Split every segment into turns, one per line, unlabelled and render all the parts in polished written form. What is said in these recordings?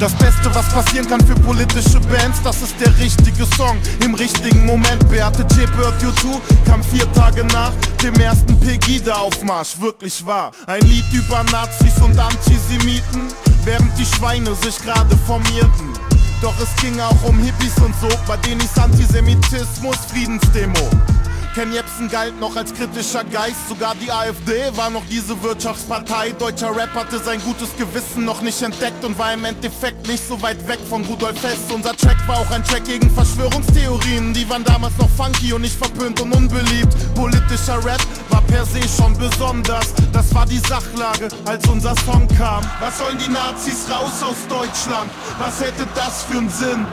Das Beste, was passieren kann für politische Bands, das ist der richtige Song im richtigen Moment. Beate Zschäpe hört U2 kam 4 Tage nach dem ersten Pegida-Aufmarsch. Wirklich wahr, ein Lied über Nazis und Antisemiten, während die Schweine sich gerade formierten. Doch es ging auch um Hippies und so, bei denen ist Antisemitismus Friedensdemo. Ken Jebsen galt noch als kritischer Geist, sogar die AfD war noch diese Wirtschaftspartei. Deutscher Rap hatte sein gutes Gewissen noch nicht entdeckt und war im Endeffekt nicht so weit weg von Rudolf Hess. Unser Track war auch ein Track gegen Verschwörungstheorien, die waren damals noch funky und nicht verpönt und unbeliebt. Politischer Rap war per se schon besonders, das war die Sachlage, als unser Song kam. Was sollen die Nazis raus aus Deutschland? Was hätte das für einen Sinn?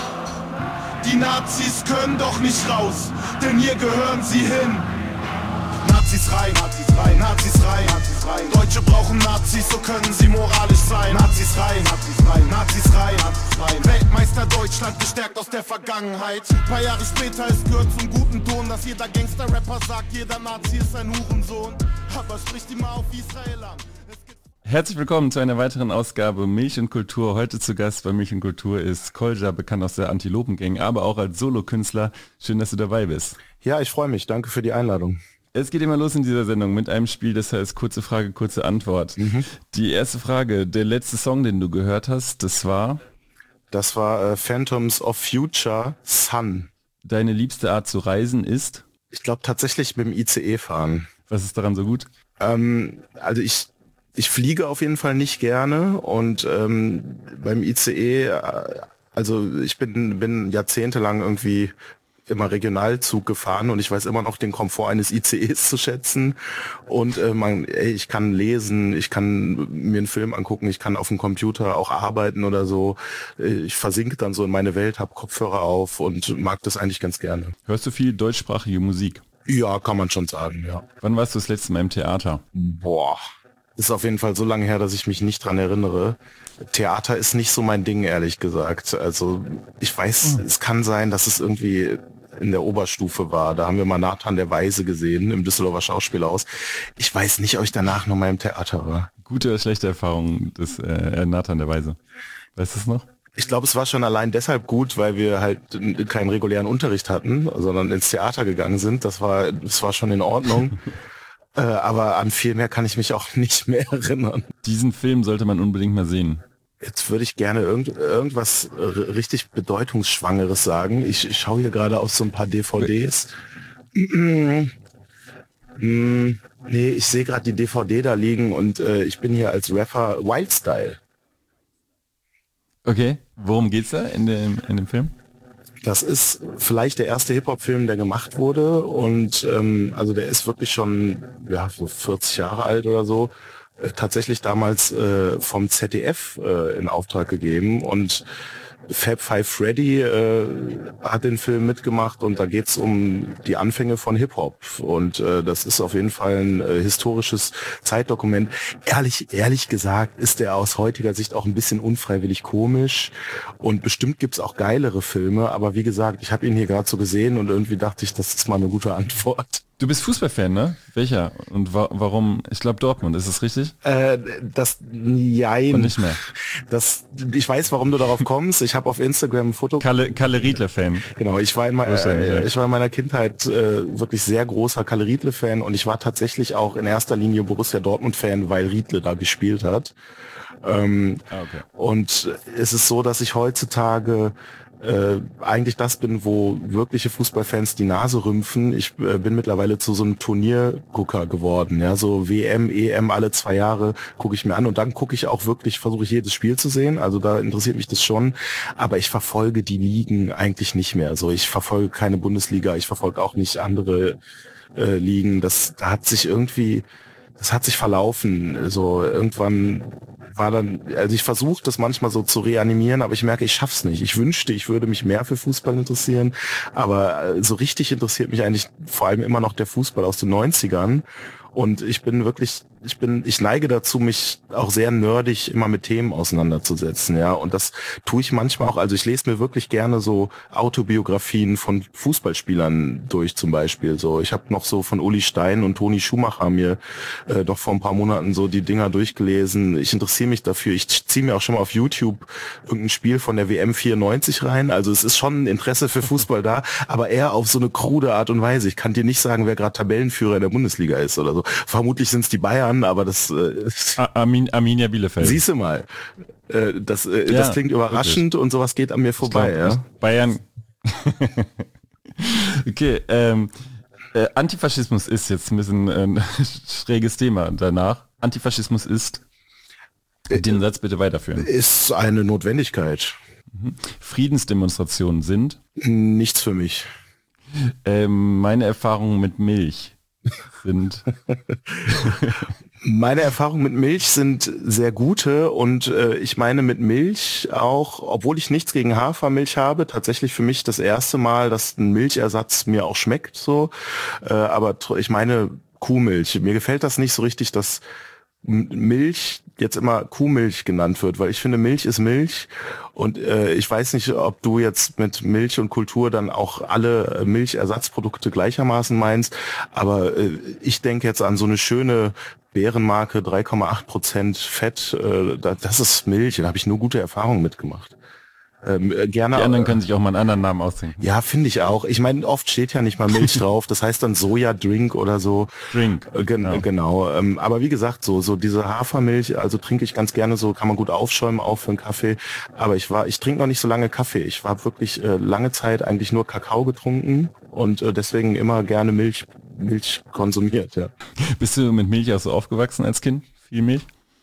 Die Nazis können doch nicht raus, denn hier gehören sie hin. Nazis rein, Nazis rein, Nazis rein, Nazis rein. Deutsche brauchen Nazis, so können sie moralisch sein. Nazis rein, Nazis rein, Nazis rein, Nazis rein. Weltmeister Deutschland gestärkt aus der Vergangenheit. Paar Jahre später, es gehört zum guten Ton, dass jeder Gangster-Rapper sagt, jeder Nazi ist ein Hurensohn. Aber spricht immer auf Israel an.
Herzlich willkommen zu einer weiteren Ausgabe Milch und Kultur. Heute zu Gast bei Milch und Kultur ist Kolja, bekannt aus der Antilopen-Gang, aber auch als Solokünstler. Schön, dass du dabei bist.
Ja, ich freue mich. Danke für die Einladung.
Es geht immer los in dieser Sendung mit einem Spiel, das heißt kurze Frage, kurze Antwort. Die erste Frage, der letzte Song, den du gehört hast, das war?
Das war Phantoms of Future, Sun.
Deine liebste Art zu reisen ist?
Ich glaube tatsächlich mit dem ICE fahren.
Was ist daran so gut?
Also ich fliege auf jeden Fall nicht gerne und beim ICE, also ich bin jahrzehntelang irgendwie immer Regionalzug gefahren und ich weiß immer noch den Komfort eines ICEs zu schätzen und ich kann lesen, ich kann mir einen Film angucken, ich kann auf dem Computer auch arbeiten oder so. Ich versinke dann so in meine Welt, habe Kopfhörer auf und mag das eigentlich ganz gerne.
Hörst du viel deutschsprachige Musik?
Ja, kann man schon sagen, ja.
Wann warst du das letzte Mal im Theater?
Boah. Ist auf jeden Fall so lange her, dass ich mich nicht dran erinnere. Theater ist nicht so mein Ding, ehrlich gesagt. Also ich weiß, es kann sein, dass es irgendwie in der Oberstufe war. Da haben wir mal Nathan der Weise gesehen im Düsseldorfer Schauspielhaus. Ich weiß nicht, ob ich danach noch mal im Theater war.
Gute oder schlechte Erfahrung des Nathan der Weise? Weißt du es noch?
Ich glaube, es war schon allein deshalb gut, weil wir halt keinen regulären Unterricht hatten, sondern ins Theater gegangen sind. Das war schon in Ordnung. Aber an viel mehr kann ich mich auch nicht mehr erinnern.
Diesen Film sollte man unbedingt mal sehen.
Jetzt würde ich gerne irgendwas richtig Bedeutungsschwangeres sagen. Ich schaue hier gerade auf so ein paar DVDs. Nee, ich sehe gerade die DVD da liegen und ich bin hier als Rapper Wildstyle.
Okay, worum geht's da in dem Film?
Das ist vielleicht der erste Hip-Hop-Film, der gemacht wurde und also der ist wirklich schon so 40 Jahre alt oder so. Tatsächlich damals vom ZDF in Auftrag gegeben und Fab Five Freddy hat den Film mitgemacht und da geht's um die Anfänge von Hip-Hop und das ist auf jeden Fall ein historisches Zeitdokument. Ehrlich gesagt ist der aus heutiger Sicht auch ein bisschen unfreiwillig komisch und bestimmt gibt's auch geilere Filme, aber wie gesagt, ich habe ihn hier gerade so gesehen und irgendwie dachte ich, das ist mal eine gute Antwort.
Du bist Fußballfan, ne? Welcher? Und warum? Ich glaube Dortmund, ist das richtig?
Jein.
Und nicht mehr.
Ich weiß, warum du darauf kommst. Ich habe auf Instagram ein Foto.
Kalle Riedler-Fan.
Genau, ich war in meiner Kindheit wirklich sehr großer Kalle Riedle-Fan und ich war tatsächlich auch in erster Linie Borussia Dortmund-Fan, weil Riedle da gespielt hat. Okay. Und es ist so, dass ich heutzutage eigentlich das bin, wo wirkliche Fußballfans die Nase rümpfen. Ich bin mittlerweile zu so einem Turniergucker geworden. Ja, so WM, EM alle 2 Jahre gucke ich mir an und dann gucke ich auch wirklich, versuche ich jedes Spiel zu sehen. Also da interessiert mich das schon. Aber ich verfolge die Ligen eigentlich nicht mehr. So, ich verfolge keine Bundesliga, ich verfolge auch nicht andere Ligen. Das hat sich verlaufen. So irgendwann war dann, also ich versuche das manchmal so zu reanimieren, aber ich merke, ich schaff's nicht. Ich wünschte, ich würde mich mehr für Fußball interessieren, aber so richtig interessiert mich eigentlich vor allem immer noch der Fußball aus den 90ern Und ich neige dazu, mich auch sehr nerdig immer mit Themen auseinanderzusetzen, ja. Und das tue ich manchmal auch. Also ich lese mir wirklich gerne so Autobiografien von Fußballspielern durch zum Beispiel. So, ich habe noch so von Uli Stein und Toni Schumacher mir doch vor ein paar Monaten so die Dinger durchgelesen. Ich interessiere mich dafür. Ich ziehe mir auch schon mal auf YouTube irgendein Spiel von der WM 94 rein. Also es ist schon ein Interesse für Fußball da, aber eher auf so eine krude Art und Weise. Ich kann dir nicht sagen, wer gerade Tabellenführer in der Bundesliga ist oder so. Vermutlich sind es die Bayern, aber das
Arminia Bielefeld.
Siehst du mal. Das klingt überraschend wirklich. Und sowas geht an mir vorbei. Ja?
Bayern. Okay, Antifaschismus ist jetzt ein bisschen ein schräges Thema danach. Antifaschismus ist, den Satz bitte weiterführen.
Ist eine Notwendigkeit.
Friedensdemonstrationen sind?
Nichts für mich.
Meine Erfahrungen mit Milch sind...
Meine Erfahrungen mit Milch sind sehr gute und ich meine mit Milch auch, obwohl ich nichts gegen Hafermilch habe, tatsächlich für mich das erste Mal, dass ein Milchersatz mir auch schmeckt so, aber ich meine Kuhmilch. Mir gefällt das nicht so richtig, dass Milch jetzt immer Kuhmilch genannt wird, weil ich finde, Milch ist Milch und ich weiß nicht, ob du jetzt mit Milch und Kultur dann auch alle Milchersatzprodukte gleichermaßen meinst, aber ich denke jetzt an so eine schöne Bärenmarke, 3,8% Fett, das ist Milch, da habe ich nur gute Erfahrungen mitgemacht.
Gerne. Die anderen können sich auch mal einen anderen Namen ausdenken.
Ja, finde ich auch. Ich meine, oft steht ja nicht mal Milch drauf. Das heißt dann Soja-Drink oder so.
Drink.
Genau. Aber wie gesagt, so diese Hafermilch, also trinke ich ganz gerne so, kann man gut aufschäumen, auch für einen Kaffee. Aber ich trinke noch nicht so lange Kaffee. Ich war wirklich lange Zeit eigentlich nur Kakao getrunken und deswegen immer gerne Milch konsumiert, ja.
Bist du mit Milch auch so aufgewachsen als Kind? Viel Milch?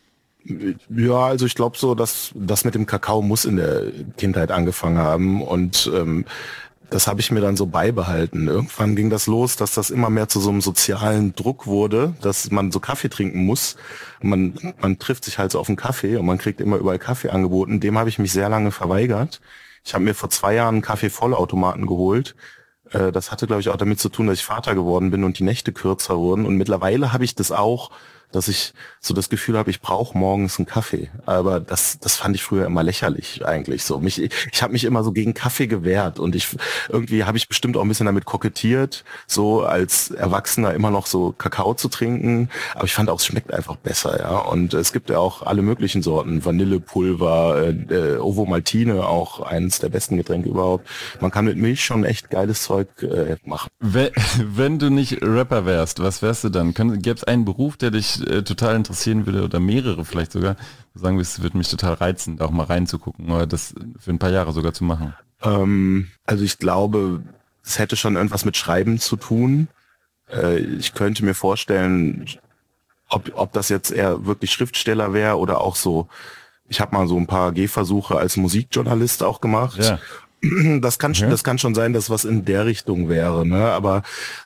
Ja, also ich glaube so, dass das mit dem Kakao muss in der Kindheit angefangen haben und das habe ich mir dann so beibehalten. Irgendwann ging das los, dass das immer mehr zu so einem sozialen Druck wurde, dass man so Kaffee trinken muss. Man trifft sich halt so auf einen Kaffee und man kriegt immer überall Kaffee angeboten. Dem habe ich mich sehr lange verweigert. Ich habe mir vor 2 Jahren einen Kaffee-Vollautomaten geholt. Das hatte, glaube ich, auch damit zu tun, dass ich Vater geworden bin und die Nächte kürzer wurden. Und mittlerweile habe ich das auch, dass ich so das Gefühl habe, ich brauche morgens einen Kaffee. Aber das fand ich früher immer lächerlich eigentlich so. Ich habe mich immer so gegen Kaffee gewehrt und irgendwie habe ich bestimmt auch ein bisschen damit kokettiert, so als Erwachsener immer noch so Kakao zu trinken. Aber ich fand auch, es schmeckt einfach besser, ja. Und es gibt ja auch alle möglichen Sorten. Vanillepulver, Ovomaltine, auch eines der besten Getränke überhaupt. Man kann mit Milch schon echt geiles Zeug machen.
Wenn du nicht Rapper wärst, was wärst du dann? Gäbe es einen Beruf, der dich total interessieren würde oder mehrere vielleicht sogar, sagen wir, es würde mich total reizen, da auch mal reinzugucken oder das für ein paar Jahre sogar zu machen?
Also ich glaube, es hätte schon irgendwas mit Schreiben zu tun. Ich könnte mir vorstellen, ob das jetzt eher wirklich Schriftsteller wäre oder auch so, ich habe mal so ein paar Gehversuche als Musikjournalist auch gemacht. Ja. Das kann schon sein, dass was in der Richtung wäre, ne? Aber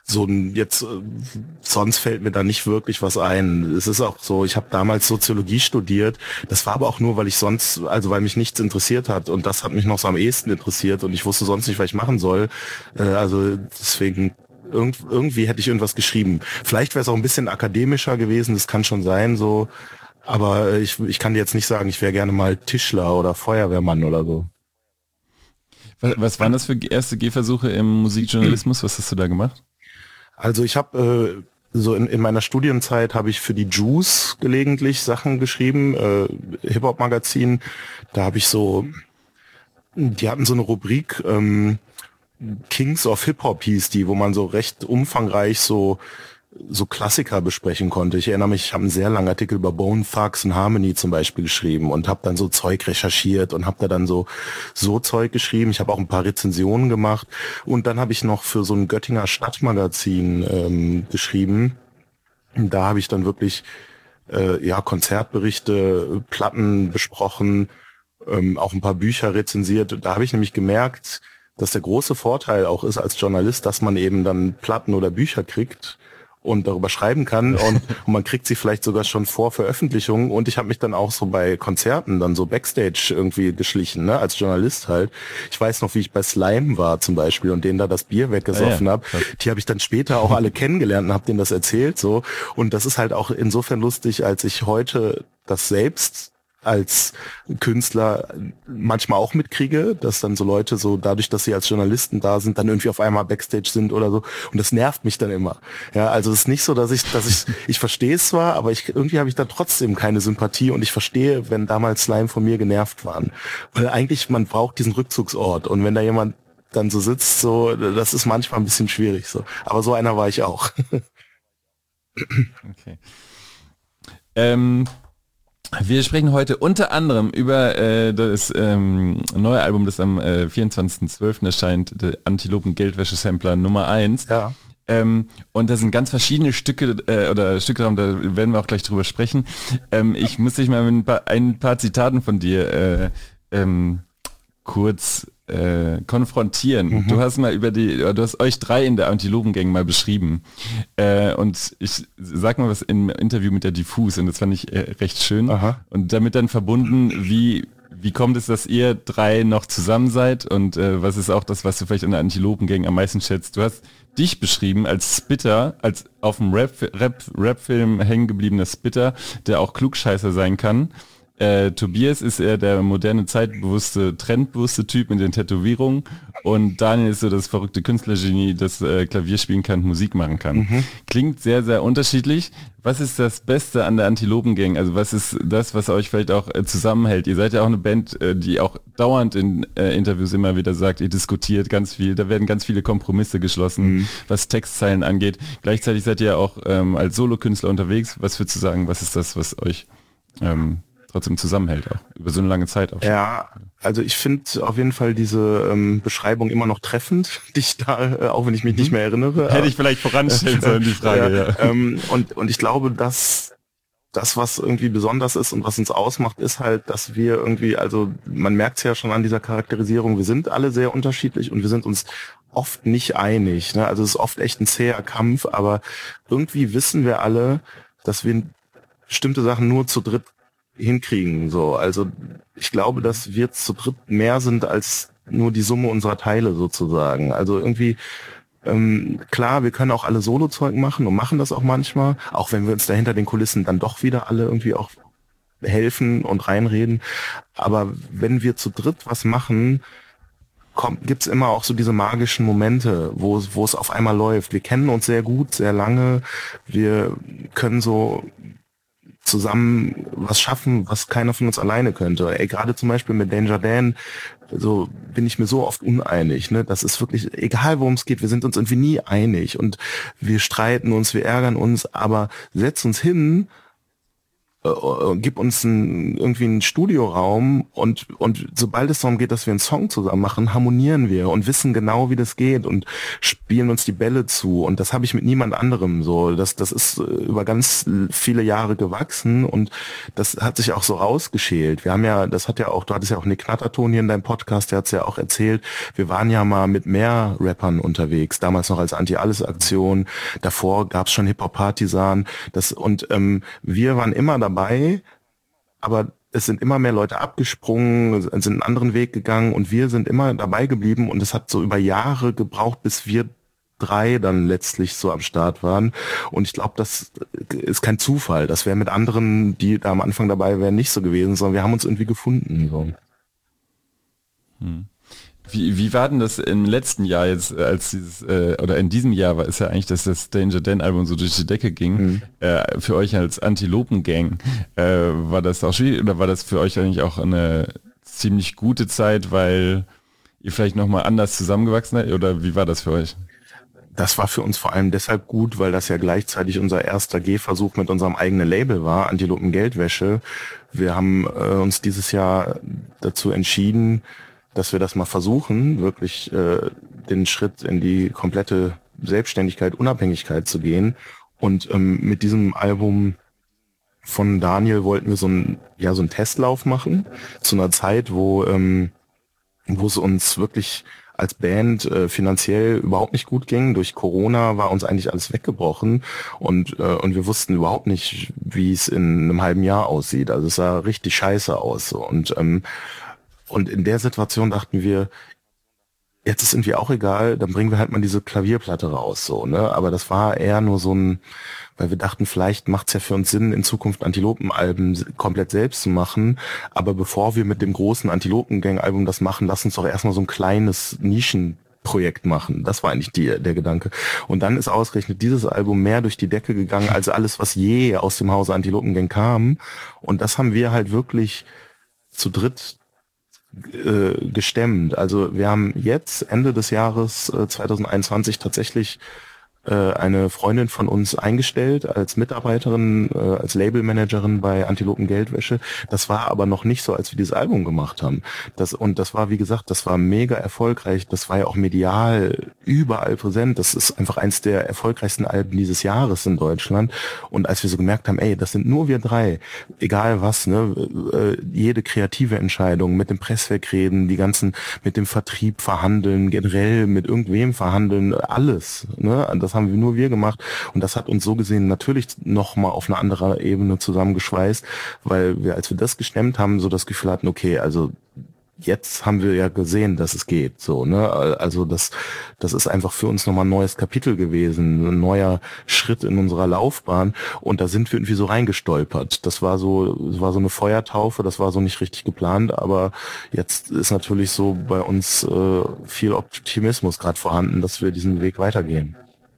sonst fällt mir da nicht wirklich was ein. Es ist auch so, ich habe damals Soziologie studiert. Das war aber auch nur, weil mich nichts interessiert hat und das hat mich noch so am ehesten interessiert und ich wusste sonst nicht, was ich machen soll. Also deswegen irgendwie hätte ich irgendwas geschrieben. Vielleicht wäre es auch ein bisschen akademischer gewesen. Das kann schon sein, so. Aber ich kann dir jetzt nicht sagen, ich wäre gerne mal Tischler oder Feuerwehrmann oder so.
Was waren das für erste Gehversuche im Musikjournalismus? Was hast du da gemacht?
Also ich habe so in meiner Studienzeit habe ich für die Juice gelegentlich Sachen geschrieben, Hip-Hop-Magazin. Da habe ich die hatten so eine Rubrik, Kings of Hip-Hop hieß die, wo man so recht umfangreich so Klassiker besprechen konnte. Ich erinnere mich, ich habe einen sehr langen Artikel über Bone Thugs and Harmony zum Beispiel geschrieben und habe dann so Zeug recherchiert und habe da dann so Zeug geschrieben. Ich habe auch ein paar Rezensionen gemacht und dann habe ich noch für so ein Göttinger Stadtmagazin geschrieben. Da habe ich dann wirklich Konzertberichte, Platten besprochen, auch ein paar Bücher rezensiert. Da habe ich nämlich gemerkt, dass der große Vorteil auch ist als Journalist, dass man eben dann Platten oder Bücher kriegt und darüber schreiben kann und man kriegt sie vielleicht sogar schon vor Veröffentlichung und ich habe mich dann auch so bei Konzerten dann so Backstage irgendwie geschlichen, ne, als Journalist halt. Ich weiß noch, wie ich bei Slime war zum Beispiel und denen da das Bier weggesoffen habe. Die habe ich dann später auch alle kennengelernt und habe denen das erzählt so und das ist halt auch insofern lustig, als ich heute das selbst als Künstler manchmal auch mitkriege, dass dann so Leute so dadurch, dass sie als Journalisten da sind, dann irgendwie auf einmal Backstage sind oder so und das nervt mich dann immer. Ja, also es ist nicht so, dass ich verstehe es zwar, aber irgendwie habe ich da trotzdem keine Sympathie und ich verstehe, wenn damals Slime von mir genervt waren. Weil eigentlich man braucht diesen Rückzugsort und wenn da jemand dann so sitzt, so, das ist manchmal ein bisschen schwierig so. Aber so einer war ich auch.
Okay. Wir sprechen heute unter anderem über das neue Album, das am 24.12. erscheint, der Antilopen-Geldwäsche-Sampler Nummer 1.
Ja.
Und da sind ganz verschiedene Stücke oder Stücke dran, da werden wir auch gleich drüber sprechen. Ich muss dich mal mit ein paar Zitaten von dir kurz konfrontieren. Du hast mal du hast euch 3 in der Antilopen-Gang mal beschrieben. Und ich sag mal was im Interview mit der Diffus und das fand ich recht schön. Aha. Und damit dann verbunden, wie kommt es, dass ihr 3 noch zusammen seid und was ist auch das, was du vielleicht an der Antilopen-Gang am meisten schätzt? Du hast dich beschrieben als Spitter, als auf dem Rap-Film hängen gebliebener Spitter, der auch Klugscheißer sein kann. Tobias ist eher der moderne, zeitbewusste, trendbewusste Typ mit den Tätowierungen und Daniel ist so das verrückte Künstlergenie, das Klavier spielen kann, Musik machen kann. Klingt sehr, sehr unterschiedlich. Was ist das Beste an der Antilopen-Gang? Also was ist das, was euch vielleicht auch zusammenhält? Ihr seid ja auch eine Band, die auch dauernd in Interviews immer wieder sagt, ihr diskutiert ganz viel, da werden ganz viele Kompromisse geschlossen, was Textzeilen angeht. Gleichzeitig seid ihr auch als Solokünstler unterwegs. Was würdest du sagen, was ist das, was euch trotzdem zusammenhält, auch über so eine lange Zeit auch?
Ja, also ich finde auf jeden Fall diese Beschreibung immer noch treffend, die ich da, auch wenn ich mich nicht mehr erinnere.
Hätte ich vielleicht voranstellen sollen, die Frage, ja.
Und ich glaube, dass das, was irgendwie besonders ist und was uns ausmacht, ist halt, dass wir irgendwie, also man merkt es ja schon an dieser Charakterisierung, wir sind alle sehr unterschiedlich und wir sind uns oft nicht einig, ne? Also es ist oft echt ein zäher Kampf, aber irgendwie wissen wir alle, dass wir bestimmte Sachen nur zu dritt hinkriegen, so. Also ich glaube, dass wir zu dritt mehr sind als nur die Summe unserer Teile sozusagen. Also irgendwie, klar, wir können auch alle Solo-Zeug machen und machen das auch manchmal, auch wenn wir uns da hinter den Kulissen dann doch wieder alle irgendwie auch helfen und reinreden. Aber wenn wir zu dritt was machen, gibt's immer auch so diese magischen Momente, wo es auf einmal läuft. Wir kennen uns sehr gut, sehr lange. Wir können so zusammen was schaffen, was keiner von uns alleine könnte. Gerade zum Beispiel mit Danger Dan, so bin ich mir so oft uneinig. Ne? Das ist wirklich, egal worum es geht, wir sind uns irgendwie nie einig und wir streiten uns, wir ärgern uns, aber setz uns hin, gib uns irgendwie einen Studioraum und sobald es darum geht, dass wir einen Song zusammen machen, harmonieren wir und wissen genau, wie das geht und spielen uns die Bälle zu und das habe ich mit niemand anderem so. Das ist über ganz viele Jahre gewachsen und das hat sich auch so rausgeschält. Wir haben ja, das hat ja auch, du hattest ja auch Nick Knatterton hier in deinem Podcast, der hat es ja auch erzählt, wir waren ja mal mit mehr Rappern unterwegs, damals noch als Anti-Alles-Aktion, davor gab es schon Hip-Hop-Partisan, wir waren immer dabei, aber es sind immer mehr Leute abgesprungen, sind einen anderen Weg gegangen und wir sind immer dabei geblieben und es hat so über Jahre gebraucht, bis wir 3 dann letztlich so am Start waren und ich glaube, das ist kein Zufall, das wäre mit anderen, die da am Anfang dabei wären, nicht so gewesen, sondern wir haben uns irgendwie gefunden. So.
Wie war denn das im letzten Jahr jetzt, als oder in diesem Jahr ist ja eigentlich, dass das Danger Dan Album so durch die Decke ging, für euch als Antilopen-Gang, war das auch schwierig oder war das für euch eigentlich auch eine ziemlich gute Zeit, weil ihr vielleicht nochmal anders zusammengewachsen seid oder wie war das für euch?
Das war für uns vor allem deshalb gut, weil das ja gleichzeitig unser erster Gehversuch mit unserem eigenen Label war, Antilopen Geldwäsche. Wir haben uns dieses Jahr dazu entschieden, dass wir das mal versuchen, wirklich den Schritt in die komplette Selbstständigkeit, Unabhängigkeit zu gehen. Und mit diesem Album von Daniel wollten wir so einen Testlauf machen, zu einer Zeit, wo es uns wirklich als Band finanziell überhaupt nicht gut ging. Durch Corona war uns eigentlich alles weggebrochen und wir wussten überhaupt nicht, wie es in einem halben Jahr aussieht. Also es sah richtig scheiße aus. So. Und in der Situation dachten wir, jetzt ist irgendwie auch egal, dann bringen wir halt mal diese Klavierplatte raus, so, ne? Aber das war eher nur so ein, weil wir dachten, vielleicht macht es ja für uns Sinn, in Zukunft Antilopen-Alben komplett selbst zu machen. Aber bevor wir mit dem großen Antilopen-Gang-Album das machen, lass uns doch erstmal so ein kleines Nischenprojekt machen. Das war eigentlich der Gedanke. Und dann ist ausgerechnet dieses Album mehr durch die Decke gegangen, als alles, was je aus dem Hause Antilopen-Gang kam. Und das haben wir halt wirklich zu dritt gestemmt. Also wir haben jetzt Ende des Jahres 2021 tatsächlich eine Freundin von uns eingestellt als Mitarbeiterin, als Labelmanagerin bei Antilopen Geldwäsche. Das war aber noch nicht so, als wir dieses Album gemacht haben. Das war, wie gesagt, das war mega erfolgreich. Das war ja auch medial überall präsent. Das ist einfach eins der erfolgreichsten Alben dieses Jahres in Deutschland. Und als wir so gemerkt haben, ey, das sind nur wir drei, egal was, ne, jede kreative Entscheidung, mit dem Presswerk reden, die ganzen, mit dem Vertrieb verhandeln, generell mit irgendwem verhandeln, alles, ne, das haben nur wir gemacht und das hat uns so gesehen natürlich nochmal auf eine andere Ebene zusammengeschweißt, weil wir, als wir das gestemmt haben, so das Gefühl hatten, okay, also jetzt haben wir ja gesehen, dass es geht, so, ne, also das ist einfach für uns nochmal ein neues Kapitel gewesen, ein neuer Schritt in unserer Laufbahn und da sind wir irgendwie so reingestolpert. Das war so eine Feuertaufe, das war so nicht richtig geplant, aber jetzt ist natürlich so bei uns viel Optimismus gerade vorhanden, dass wir diesen Weg weitergehen.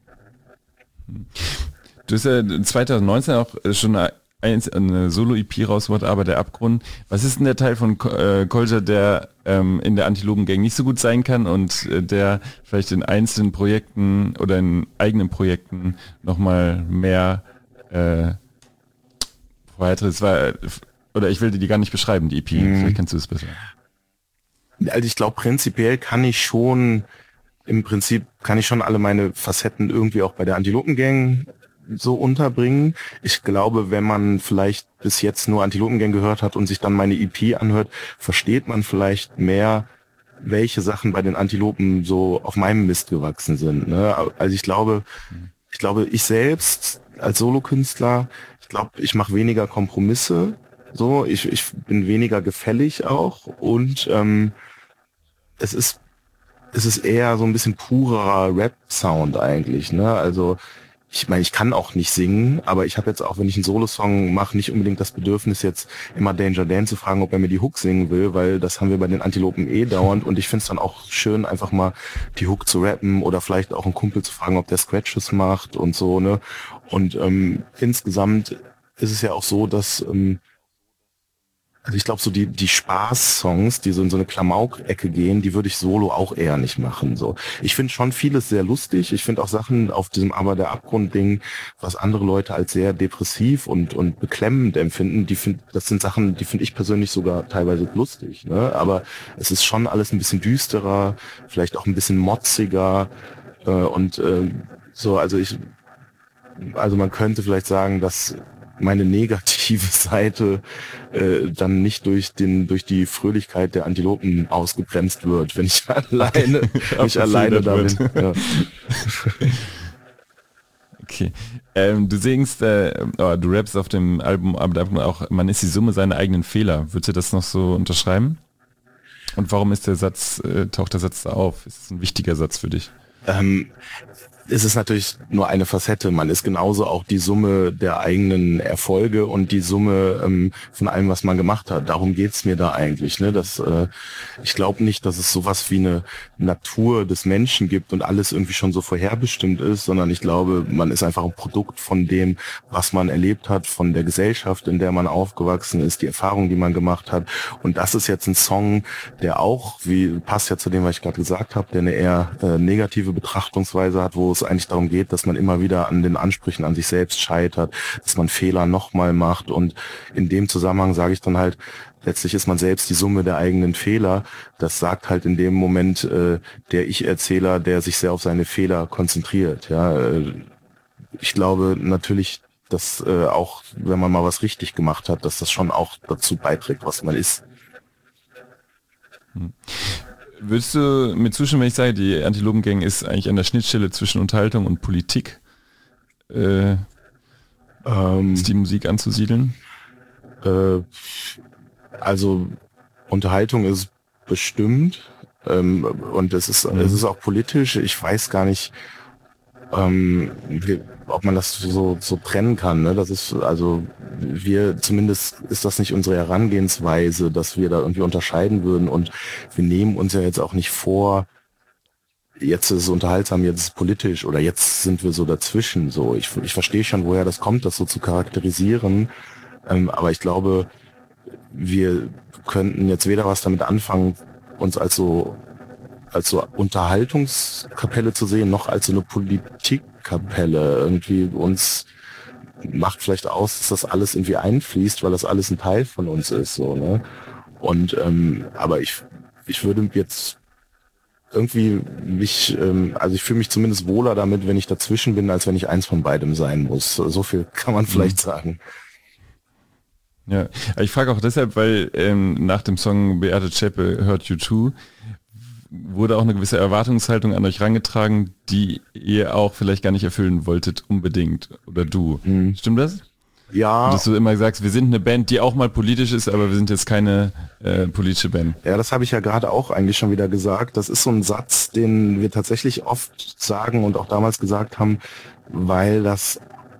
Du hast ja 2019 auch schon eine Solo-EP rausgebracht, aber der Abgrund. Was ist denn der Teil von Kolja, der in der Antilopen-Gang nicht so gut sein kann und der vielleicht in einzelnen Projekten oder in eigenen Projekten nochmal mehr oder ich will die gar nicht beschreiben, die EP, vielleicht kannst du es besser.
Also ich glaube, prinzipiell kann ich schon alle meine Facetten irgendwie auch bei der Antilopen-Gang so unterbringen. Ich glaube, wenn man vielleicht bis jetzt nur Antilopen-Gang gehört hat und sich dann meine EP anhört, versteht man vielleicht mehr, welche Sachen bei den Antilopen so auf meinem Mist gewachsen sind. Ne? Also ich glaube, ich selbst als Solokünstler, ich mache weniger Kompromisse. So, ich bin weniger gefällig auch und es ist eher so ein bisschen purer Rap-Sound eigentlich, ne? Also ich meine, ich kann auch nicht singen, aber ich habe jetzt auch, wenn ich einen Solo-Song mache, nicht unbedingt das Bedürfnis, jetzt immer Danger Dan zu fragen, ob er mir die Hook singen will, weil das haben wir bei den Antilopen dauernd und ich finde es dann auch schön, einfach mal die Hook zu rappen oder vielleicht auch einen Kumpel zu fragen, ob der Scratches macht und so, ne? Und insgesamt ist es ja auch so, dass also ich glaube, so die Spaß-Songs, die so in so eine Klamauk-Ecke gehen, die würde ich solo auch eher nicht machen. So, ich finde schon vieles sehr lustig. Ich finde auch Sachen auf diesem Aber der Abgrund-Ding, was andere Leute als sehr depressiv und beklemmend empfinden, das sind Sachen, die finde ich persönlich sogar teilweise lustig. Ne? Aber es ist schon alles ein bisschen düsterer, vielleicht auch ein bisschen motziger so. Also man könnte vielleicht sagen, dass meine negative Seite dann nicht durch die Fröhlichkeit der Antilopen ausgebremst wird, wenn ich alleine da bin. Ja.
Okay. Du singst, du rappst auf dem Album, aber auch, man ist die Summe seiner eigenen Fehler. Würdest du das noch so unterschreiben? Und warum ist taucht der Satz da auf? Ist es ein wichtiger Satz für dich?
Es ist natürlich nur eine Facette. Man ist genauso auch die Summe der eigenen Erfolge und die Summe von allem, was man gemacht hat. Darum geht's mir da eigentlich. Ne? Ich glaube nicht, dass es sowas wie eine Natur des Menschen gibt und alles irgendwie schon so vorherbestimmt ist, sondern ich glaube, man ist einfach ein Produkt von dem, was man erlebt hat, von der Gesellschaft, in der man aufgewachsen ist, die Erfahrung, die man gemacht hat. Und das ist jetzt ein Song, der auch, passt ja zu dem, was ich gerade gesagt habe, der eine eher negative Betrachtungsweise hat, wo es eigentlich darum geht, dass man immer wieder an den Ansprüchen an sich selbst scheitert, dass man Fehler nochmal macht und in dem Zusammenhang sage ich dann halt, letztlich ist man selbst die Summe der eigenen Fehler. Das sagt halt in dem Moment der Ich-Erzähler, der sich sehr auf seine Fehler konzentriert. Ja, ich glaube natürlich, dass auch, wenn man mal was richtig gemacht hat, dass das schon auch dazu beiträgt, was man ist.
Würdest du mir zustimmen, wenn ich sage, die Antilopen-Gang ist eigentlich an der Schnittstelle zwischen Unterhaltung und Politik? Ist die Musik anzusiedeln?
Also Unterhaltung ist bestimmt und es ist auch politisch. Ich weiß gar nicht, ob man das so trennen kann. Ne? Das ist also zumindest ist das nicht unsere Herangehensweise, dass wir da irgendwie unterscheiden würden, und wir nehmen uns ja jetzt auch nicht vor, jetzt ist es unterhaltsam, jetzt ist es politisch oder jetzt sind wir so dazwischen. So, ich verstehe schon, woher das kommt, das so zu charakterisieren, aber ich glaube, wir könnten jetzt weder was damit anfangen, uns als so Unterhaltungskapelle zu sehen, noch als so eine Politikkapelle. Irgendwie uns macht vielleicht aus, dass das alles irgendwie einfließt, weil das alles ein Teil von uns ist, so, ne? Und aber ich würde jetzt irgendwie also ich fühle mich zumindest wohler damit, wenn ich dazwischen bin, als wenn ich eins von beidem sein muss. So viel kann man vielleicht sagen.
Ja, ich frage auch deshalb, weil nach dem Song Beate Zschäpe hört U2 wurde auch eine gewisse Erwartungshaltung an euch rangetragen, die ihr auch vielleicht gar nicht erfüllen wolltet unbedingt, oder du. Stimmt das?
Ja.
Dass du immer sagst, wir sind eine Band, die auch mal politisch ist, aber wir sind jetzt keine politische Band.
Ja, das habe ich ja gerade auch eigentlich schon wieder gesagt. Das ist so ein Satz, den wir tatsächlich oft sagen und auch damals gesagt haben, weil das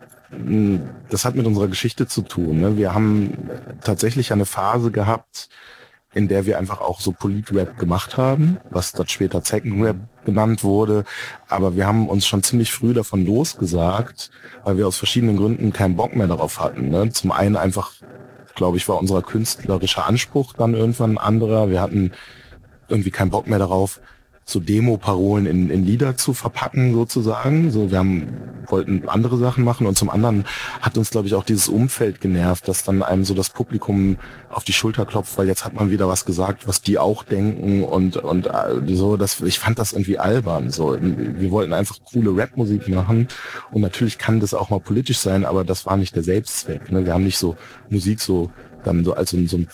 hat mit unserer Geschichte zu tun. Ne? Wir haben tatsächlich eine Phase gehabt, in der wir einfach auch so Polit-Rap gemacht haben, was dann später Zeckenrap genannt wurde. Aber wir haben uns schon ziemlich früh davon losgesagt, weil wir aus verschiedenen Gründen keinen Bock mehr darauf hatten. Ne? Zum einen einfach, glaube ich, war unser künstlerischer Anspruch dann irgendwann ein anderer. Wir hatten irgendwie keinen Bock mehr darauf, so Demo-Parolen in Lieder zu verpacken sozusagen. So, wollten andere Sachen machen, und zum anderen hat uns, glaube ich, auch dieses Umfeld genervt, dass dann einem so das Publikum auf die Schulter klopft, weil jetzt hat man wieder was gesagt, was die auch denken, und so, ich fand das irgendwie albern. So, wir wollten einfach coole Rap-Musik machen, und natürlich kann das auch mal politisch sein, aber das war nicht der Selbstzweck. Ne? Wir haben nicht so Musik dann so als so ein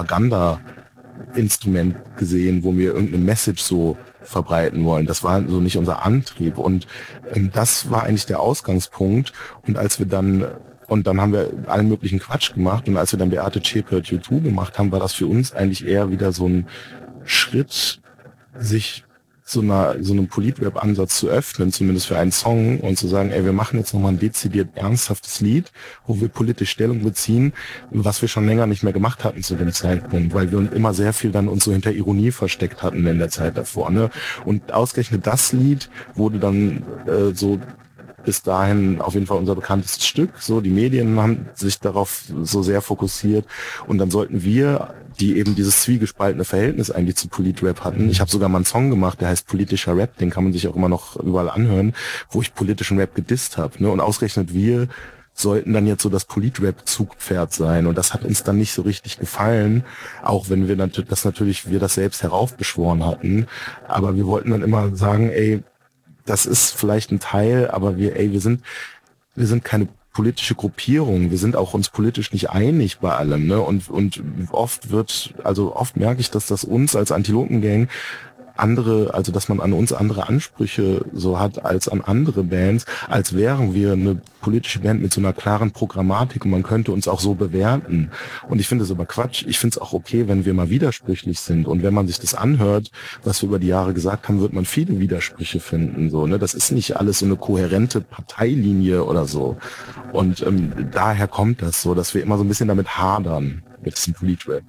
Propaganda-Instrument gesehen, wo wir irgendeine Message so verbreiten wollen. Das war so nicht unser Antrieb, und das war eigentlich der Ausgangspunkt. Und dann haben wir allen möglichen Quatsch gemacht, und als wir dann Beate Zschäpe hört U2 gemacht haben, war das für uns eigentlich eher wieder so ein Schritt, sich so einem Polit-Rap-Ansatz zu öffnen, zumindest für einen Song, und zu sagen, ey, wir machen jetzt nochmal ein dezidiert ernsthaftes Lied, wo wir politisch Stellung beziehen, was wir schon länger nicht mehr gemacht hatten zu dem Zeitpunkt, weil wir immer sehr viel dann uns so hinter Ironie versteckt hatten in der Zeit davor, ne? Und ausgerechnet das Lied wurde dann so bis dahin auf jeden Fall unser bekanntestes Stück. So, die Medien haben sich darauf so sehr fokussiert, und dann sollten wir, die eben dieses zwiegespaltene Verhältnis eigentlich zu Polit-Rap hatten. Ich habe sogar mal einen Song gemacht, der heißt Politischer Rap, den kann man sich auch immer noch überall anhören, wo ich politischen Rap gedisst habe. Ne? Und ausgerechnet wir sollten dann jetzt so das Polit-Rap-Zugpferd sein, und das hat uns dann nicht so richtig gefallen, auch wenn wir das selbst heraufbeschworen hatten. Aber wir wollten dann immer sagen, ey, das ist vielleicht ein Teil, aber wir sind keine politische Gruppierung. Wir sind auch uns politisch nicht einig bei allem, ne? Und oft merke ich, dass das uns als Antilopen-Gang dass man an uns andere Ansprüche so hat als an andere Bands, als wären wir eine politische Band mit so einer klaren Programmatik, und man könnte uns auch so bewerten. Und ich finde es aber Quatsch. Ich finde es auch okay, wenn wir mal widersprüchlich sind, und wenn man sich das anhört, was wir über die Jahre gesagt haben, wird man viele Widersprüche finden, so, ne? Das ist nicht alles so eine kohärente Parteilinie oder so. Und daher kommt das so, dass wir immer so ein bisschen damit hadern, mit diesem Polit-Rap.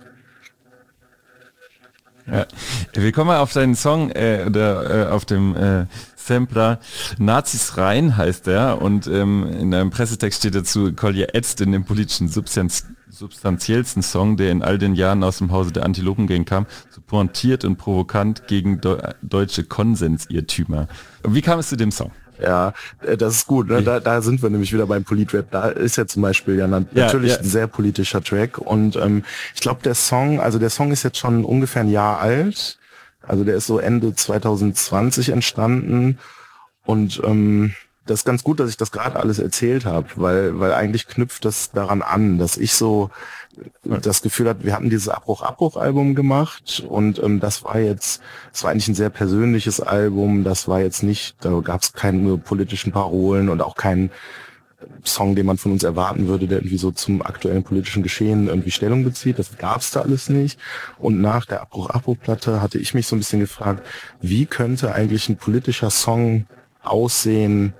Ja. Wir kommen mal auf deinen Song auf dem Sampler Nazis rein heißt der, und in einem Pressetext steht dazu: Kolja ätzt in dem politischen substanziellsten Song, der in all den Jahren aus dem Hause der Antilopen-Gang kam, so pointiert und provokant gegen deutsche Konsensirrtümer. Wie kam es zu dem Song?
Ja, das ist gut. Ne? Da sind wir nämlich wieder beim Polit-Rap. Da ist ja zum Beispiel natürlich ein sehr politischer Track. Und ich glaube, der Song ist jetzt schon ungefähr ein Jahr alt. Also der ist so Ende 2020 entstanden. Und das ist ganz gut, dass ich das gerade alles erzählt habe, weil eigentlich knüpft das daran an, dass ich so das Gefühl hatte, wir hatten dieses Abbruch-Album gemacht und das war eigentlich ein sehr persönliches Album, das war jetzt nicht, da gab es keine politischen Parolen und auch keinen Song, den man von uns erwarten würde, der irgendwie so zum aktuellen politischen Geschehen irgendwie Stellung bezieht. Das gab's da alles nicht. Und nach der Abbruch-Platte hatte ich mich so ein bisschen gefragt, wie könnte eigentlich ein politischer Song aussehen,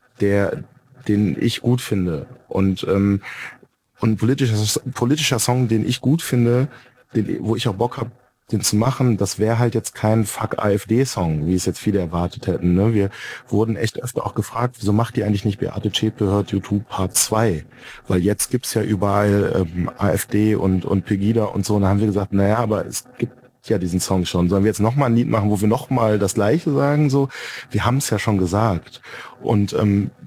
den ich gut finde. Und ein politischer Song, den ich gut finde, wo ich auch Bock habe, den zu machen, das wäre halt jetzt kein Fuck-AfD-Song, wie es jetzt viele erwartet hätten. Ne? Wir wurden echt öfter auch gefragt, wieso macht ihr eigentlich nicht Beate Zschäpe hört YouTube Part 2? Weil jetzt gibt's ja überall AfD und Pegida und so. Und da haben wir gesagt, naja, aber es gibt ja diesen Song schon. Sollen wir jetzt nochmal ein Lied machen, wo wir nochmal das Gleiche sagen? So, wir haben es ja schon gesagt. Und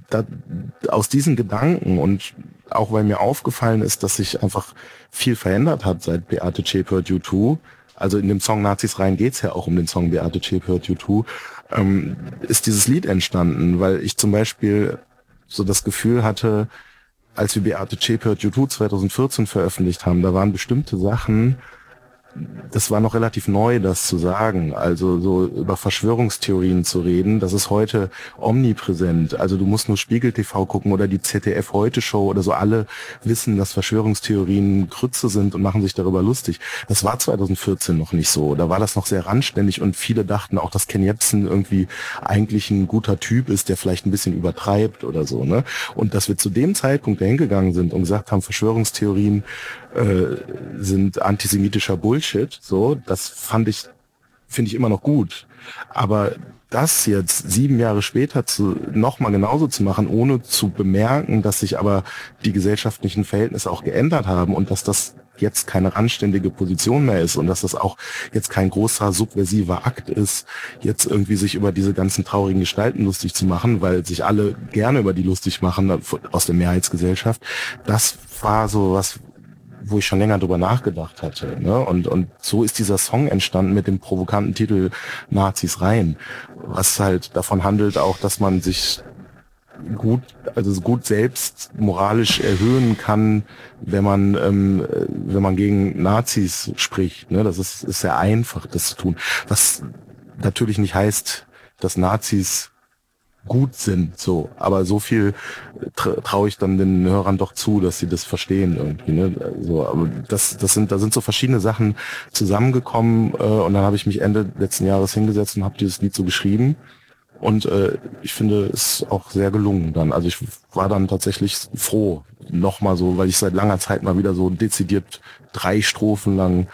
aus diesen Gedanken und auch weil mir aufgefallen ist, dass sich einfach viel verändert hat seit Beate Zschäpe hört YouTube. Also in dem Song Nazis rein geht's ja auch um den Song Beate Zschäpe hört YouTube. Ist dieses Lied entstanden, weil ich zum Beispiel so das Gefühl hatte, als wir Beate Zschäpe hört YouTube 2014 veröffentlicht haben, da waren bestimmte Sachen, das war noch relativ neu, das zu sagen, also so über Verschwörungstheorien zu reden, das ist heute omnipräsent. Also du musst nur Spiegel TV gucken oder die ZDF Heute Show oder so, alle wissen, dass Verschwörungstheorien Grütze sind und machen sich darüber lustig. Das war 2014 noch nicht so, da war das noch sehr randständig und viele dachten auch, dass Ken Jebsen irgendwie eigentlich ein guter Typ ist, der vielleicht ein bisschen übertreibt oder so, ne? Und dass wir zu dem Zeitpunkt dahin gegangen sind und gesagt haben, Verschwörungstheorien sind antisemitischer Bullshit, so, das finde ich immer noch gut. Aber das jetzt 7 Jahre später nochmal genauso zu machen, ohne zu bemerken, dass sich aber die gesellschaftlichen Verhältnisse auch geändert haben und dass das jetzt keine anständige Position mehr ist und dass das auch jetzt kein großer subversiver Akt ist, jetzt irgendwie sich über diese ganzen traurigen Gestalten lustig zu machen, weil sich alle gerne über die lustig machen aus der Mehrheitsgesellschaft. Das war so was, wo ich schon länger drüber nachgedacht hatte, ne? Und so ist dieser Song entstanden mit dem provokanten Titel Nazis rein, was halt davon handelt auch, dass man sich gut selbst moralisch erhöhen kann, wenn man gegen Nazis spricht, ne? Das ist sehr einfach, das zu tun. Was natürlich nicht heißt, dass Nazis gut sind, so, aber so viel traue ich dann den Hörern doch zu, dass sie das verstehen irgendwie, ne? So, aber da sind so verschiedene Sachen zusammengekommen und dann habe ich mich Ende letzten Jahres hingesetzt und habe dieses Lied so geschrieben und ich finde es auch sehr gelungen dann. Also ich war dann tatsächlich froh, nochmal so, weil ich seit langer Zeit mal wieder so dezidiert 3 Strophen lang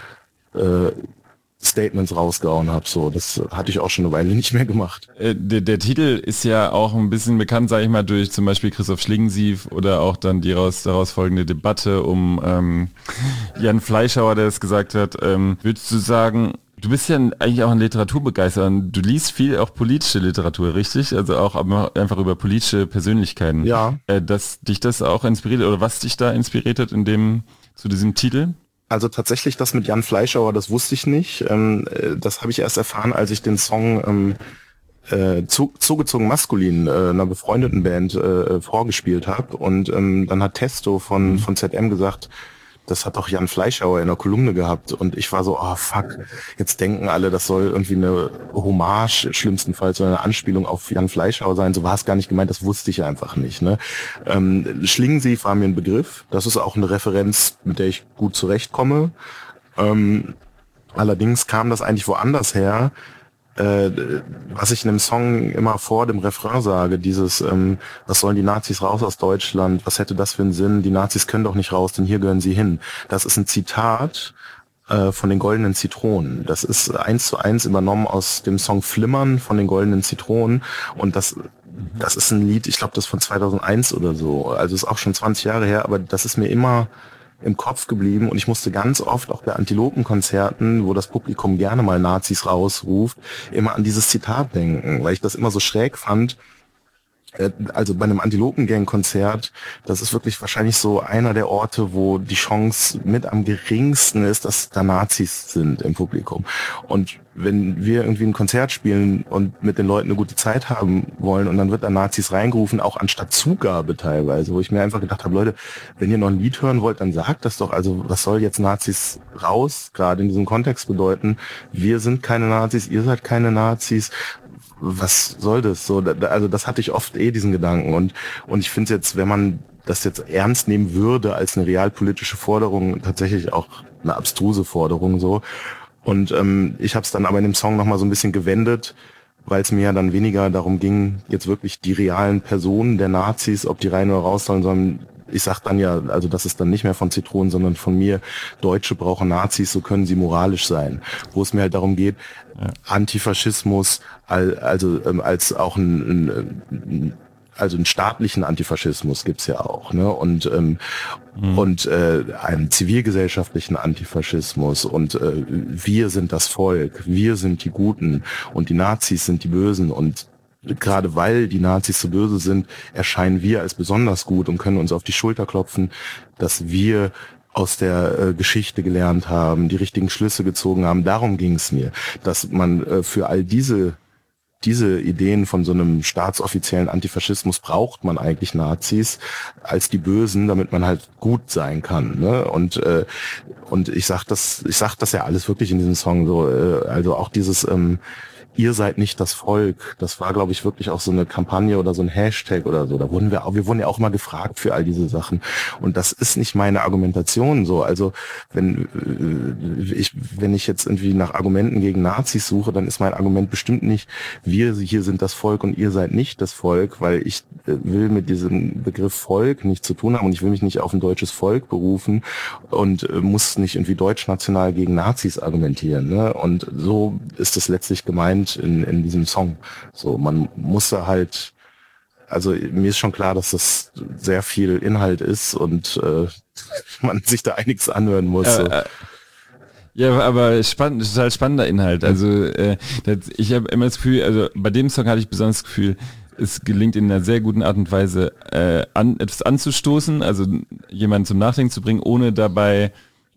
Statements rausgehauen habe. So, das hatte ich auch schon eine Weile nicht mehr gemacht.
Der Titel ist ja auch ein bisschen bekannt, sage ich mal, durch zum Beispiel Christoph Schlingensief oder auch dann die daraus folgende Debatte um Jan Fleischhauer, der es gesagt hat. Würdest du sagen, du bist ja eigentlich auch ein Literaturbegeisterter und du liest viel auch politische Literatur, richtig? Also auch einfach über politische Persönlichkeiten.
Ja.
Dass dich das auch inspiriert oder was dich da inspiriert hat zu diesem Titel?
Also tatsächlich das mit Jan Fleischhauer, das wusste ich nicht. Das habe ich erst erfahren, als ich den Song Zugezogen Maskulin, einer befreundeten Band, vorgespielt habe. Und dann hat Testo von ZM gesagt, das hat doch Jan Fleischhauer in der Kolumne gehabt. Und ich war so, oh fuck, jetzt denken alle, das soll irgendwie eine Hommage, schlimmstenfalls, oder eine Anspielung auf Jan Fleischhauer sein. So war es gar nicht gemeint, das wusste ich einfach nicht. Ne? Schlingensief war mir ein Begriff. Das ist auch eine Referenz, mit der ich gut zurechtkomme. Allerdings kam das eigentlich woanders her. Was ich in dem Song immer vor dem Refrain sage, dieses, was sollen die Nazis raus aus Deutschland, was hätte das für einen Sinn, die Nazis können doch nicht raus, denn hier gehören sie hin. Das ist ein Zitat von den Goldenen Zitronen. Das ist 1:1 übernommen aus dem Song Flimmern von den Goldenen Zitronen und das ist ein Lied, ich glaube, das ist von 2001 oder so, also ist auch schon 20 Jahre her, aber das ist mir immer im Kopf geblieben und ich musste ganz oft auch bei Antilopenkonzerten, wo das Publikum gerne mal Nazis rausruft, immer an dieses Zitat denken, weil ich das immer so schräg fand, also bei einem Antilopen-Gang-Konzert, das ist wirklich wahrscheinlich so einer der Orte, wo die Chance mit am geringsten ist, dass da Nazis sind im Publikum. Und wenn wir irgendwie ein Konzert spielen und mit den Leuten eine gute Zeit haben wollen und dann wird da Nazis reingerufen, auch anstatt Zugabe teilweise, wo ich mir einfach gedacht habe, Leute, wenn ihr noch ein Lied hören wollt, dann sagt das doch. Also was soll jetzt Nazis raus, gerade in diesem Kontext bedeuten? Wir sind keine Nazis, ihr seid keine Nazis. Was soll das? So, also das hatte ich oft diesen Gedanken und ich finde es jetzt, wenn man das jetzt ernst nehmen würde als eine realpolitische Forderung, tatsächlich auch eine abstruse Forderung so. Und ich habe es dann aber in dem Song nochmal so ein bisschen gewendet, weil es mir ja dann weniger darum ging, jetzt wirklich die realen Personen der Nazis, ob die rein oder raus sollen, sondern ich sag dann ja, also das ist dann nicht mehr von Zitronen, sondern von mir, Deutsche brauchen Nazis, so können sie moralisch sein. Wo es mir halt darum geht, Antifaschismus, also als auch einen staatlichen Antifaschismus gibt's ja auch, ne? Und einen zivilgesellschaftlichen Antifaschismus und wir sind das Volk, wir sind die Guten und die Nazis sind die Bösen und gerade weil die Nazis so böse sind, erscheinen wir als besonders gut und können uns auf die Schulter klopfen, dass wir aus der Geschichte gelernt haben, die richtigen Schlüsse gezogen haben. Darum ging es mir, dass man für all diese Ideen von so einem staatsoffiziellen Antifaschismus braucht man eigentlich Nazis als die Bösen, damit man halt gut sein kann, ne? Und ich sag das ja alles wirklich in diesem Song so, also auch dieses ihr seid nicht das Volk. Das war, glaube ich, wirklich auch so eine Kampagne oder so ein Hashtag oder so. Da wurden wir wurden ja auch mal gefragt für all diese Sachen. Und das ist nicht meine Argumentation so. Also wenn ich jetzt irgendwie nach Argumenten gegen Nazis suche, dann ist mein Argument bestimmt nicht, wir hier sind das Volk und ihr seid nicht das Volk, weil ich will mit diesem Begriff Volk nichts zu tun haben und ich will mich nicht auf ein deutsches Volk berufen und muss nicht irgendwie deutschnational gegen Nazis argumentieren, ne? Und so ist es letztlich gemeint in diesem Song. So, man muss da halt, also mir ist schon klar, dass das sehr viel Inhalt ist und man sich da einiges anhören muss. So.
Ja, aber total spannender Inhalt. Also ich habe immer das Gefühl, also bei dem Song hatte ich besonders das Gefühl, es gelingt in einer sehr guten Art und Weise etwas anzustoßen, also jemanden zum Nachdenken zu bringen, ohne dabei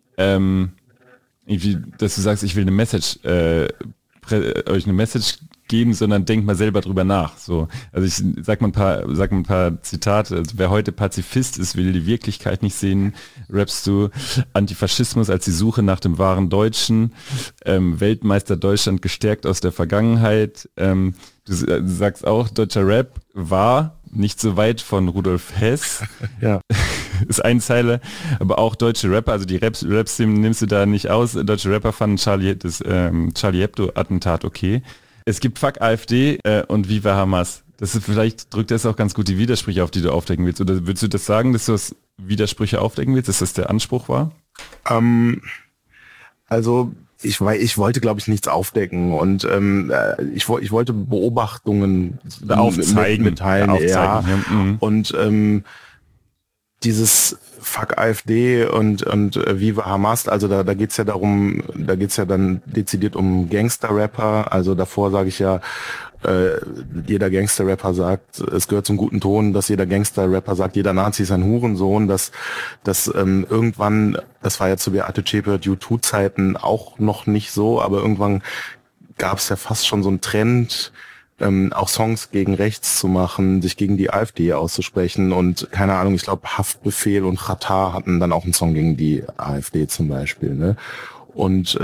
irgendwie, dass du sagst, ich will eine Message euch eine Message geben, sondern denkt mal selber drüber nach. So, also ich sag mal ein paar Zitate. Also wer heute Pazifist ist, will die Wirklichkeit nicht sehen. Rappst du Antifaschismus als die Suche nach dem wahren Deutschen, Weltmeister Deutschland gestärkt aus der Vergangenheit. Du sagst auch, deutscher Rap war nicht so weit von Rudolf Hess.
Ja.
Ist eine Zeile, aber auch deutsche Rapper, also die Rap-Szene nimmst du da nicht aus. Deutsche Rapper fanden Charlie Hebdo-Attentat okay. Es gibt Fuck AfD und Viva Hamas. Vielleicht drückt das auch ganz gut die Widersprüche auf, die du aufdecken willst. Oder würdest du das sagen, dass du das Widersprüche aufdecken willst, dass das der Anspruch war?
Also ich wollte, glaube ich, nichts aufdecken und ich wollte Beobachtungen
aufzeigen,
mitteilen. Ja. Und dieses Fuck AfD und Viva Hamas, also da geht's ja darum, da geht's ja dann dezidiert um Gangster-Rapper, also davor sage ich ja, jeder Gangster-Rapper sagt, es gehört zum guten Ton, dass jeder Gangster-Rapper sagt, jeder Nazi ist ein Hurensohn, dass irgendwann, das war ja zu Beate Zschäpe U2-Zeiten auch noch nicht so, aber irgendwann gab's ja fast schon so einen Trend, auch Songs gegen rechts zu machen, sich gegen die AfD auszusprechen und keine Ahnung, ich glaube Haftbefehl und Xatar hatten dann auch einen Song gegen die AfD zum Beispiel, ne? Und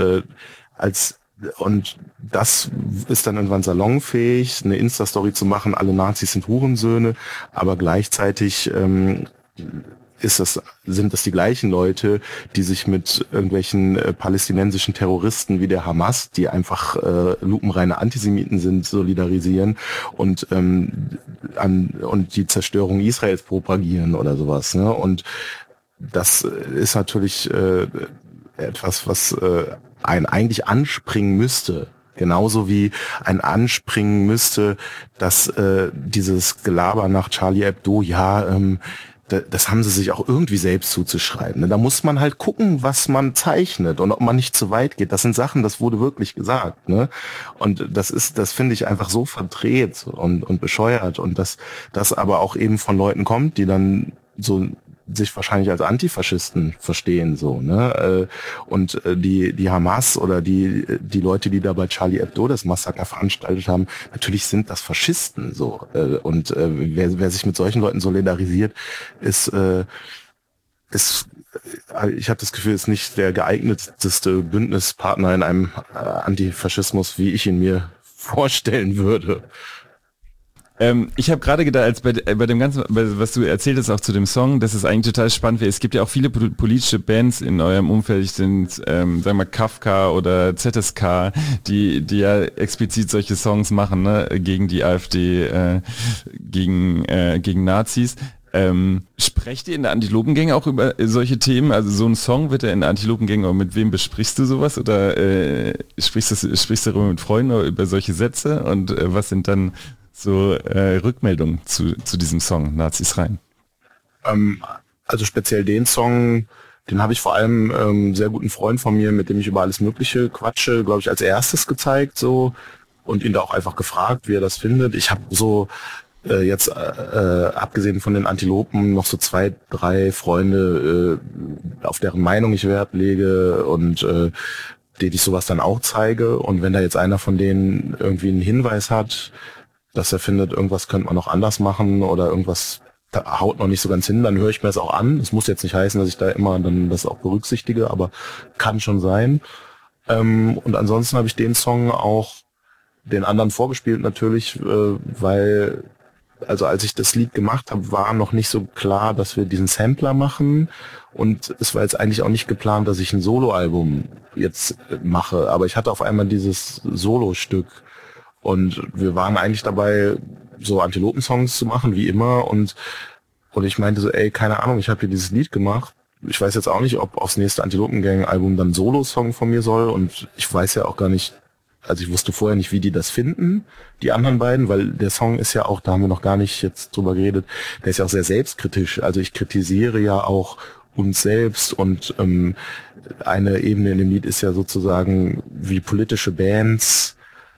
das ist dann irgendwann salonfähig, eine Insta-Story zu machen, alle Nazis sind Hurensöhne, aber gleichzeitig sind das die gleichen Leute, die sich mit irgendwelchen palästinensischen Terroristen wie der Hamas, die einfach lupenreine Antisemiten sind, solidarisieren und die Zerstörung Israels propagieren oder sowas, ne? Und das ist natürlich etwas, was einen eigentlich anspringen müsste. Genauso wie ein Anspringen müsste, dass dieses Gelaber nach Charlie Hebdo, das haben sie sich auch irgendwie selbst zuzuschreiben. Ne? Da muss man halt gucken, was man zeichnet und ob man nicht zu weit geht. Das sind Sachen, das wurde wirklich gesagt. Ne? Und das finde ich einfach so verdreht und bescheuert und das aber auch eben von Leuten kommt, die dann so sich wahrscheinlich als Antifaschisten verstehen, so, ne? Und die Hamas oder die Leute, die da bei Charlie Hebdo das Massaker veranstaltet haben, natürlich sind das Faschisten, so. Und wer sich mit solchen Leuten solidarisiert, ist ich habe das Gefühl, ist nicht der geeignetste Bündnispartner in einem Antifaschismus, wie ich ihn mir vorstellen würde.
Ich habe gerade gedacht, als bei dem ganzen, was du erzählt hast, auch zu dem Song, dass es eigentlich total spannend wäre. Es gibt ja auch viele politische Bands in eurem Umfeld, sagen wir mal Kafka oder ZSK, die ja explizit solche Songs machen, ne, gegen die AfD, gegen Nazis. Sprecht ihr in der Antilopengang auch über solche Themen? Also so ein Song wird ja in der Antilopengang, aber mit wem besprichst du sowas? Oder sprichst du darüber mit Freunden oder über solche Sätze? Und was sind dann so Rückmeldungen zu diesem Song, Nazis rein?
Also speziell den Song, den habe ich vor allem sehr guten Freund von mir, mit dem ich über alles Mögliche quatsche, glaube ich, als erstes gezeigt so und ihn da auch einfach gefragt, wie er das findet. Ich habe so jetzt abgesehen von den Antilopen noch so 2, 3 Freunde, auf deren Meinung ich Wert lege und denen ich sowas dann auch zeige. Und wenn da jetzt einer von denen irgendwie einen Hinweis hat, dass er findet, irgendwas könnte man noch anders machen oder irgendwas haut noch nicht so ganz hin, dann höre ich mir das auch an. Es muss jetzt nicht heißen, dass ich da immer dann das auch berücksichtige, aber kann schon sein. Und ansonsten habe ich den Song auch den anderen vorgespielt natürlich, weil, also als ich das Lied gemacht habe, war noch nicht so klar, dass wir diesen Sampler machen. Und es war jetzt eigentlich auch nicht geplant, dass ich ein Soloalbum jetzt mache. Aber ich hatte auf einmal dieses Solostück. Und wir waren eigentlich dabei, so Antilopen-Songs zu machen, wie immer. Und ich meinte so, ey, keine Ahnung, ich habe hier dieses Lied gemacht. Ich weiß jetzt auch nicht, ob aufs nächste Antilopengang-Album dann ein Solo-Song von mir soll. Und ich weiß ja auch gar nicht, also ich wusste vorher nicht, wie die das finden, die anderen beiden, weil der Song ist ja auch, da haben wir noch gar nicht jetzt drüber geredet, der ist ja auch sehr selbstkritisch. Also ich kritisiere ja auch uns selbst und eine Ebene in dem Lied ist ja sozusagen, wie politische Bands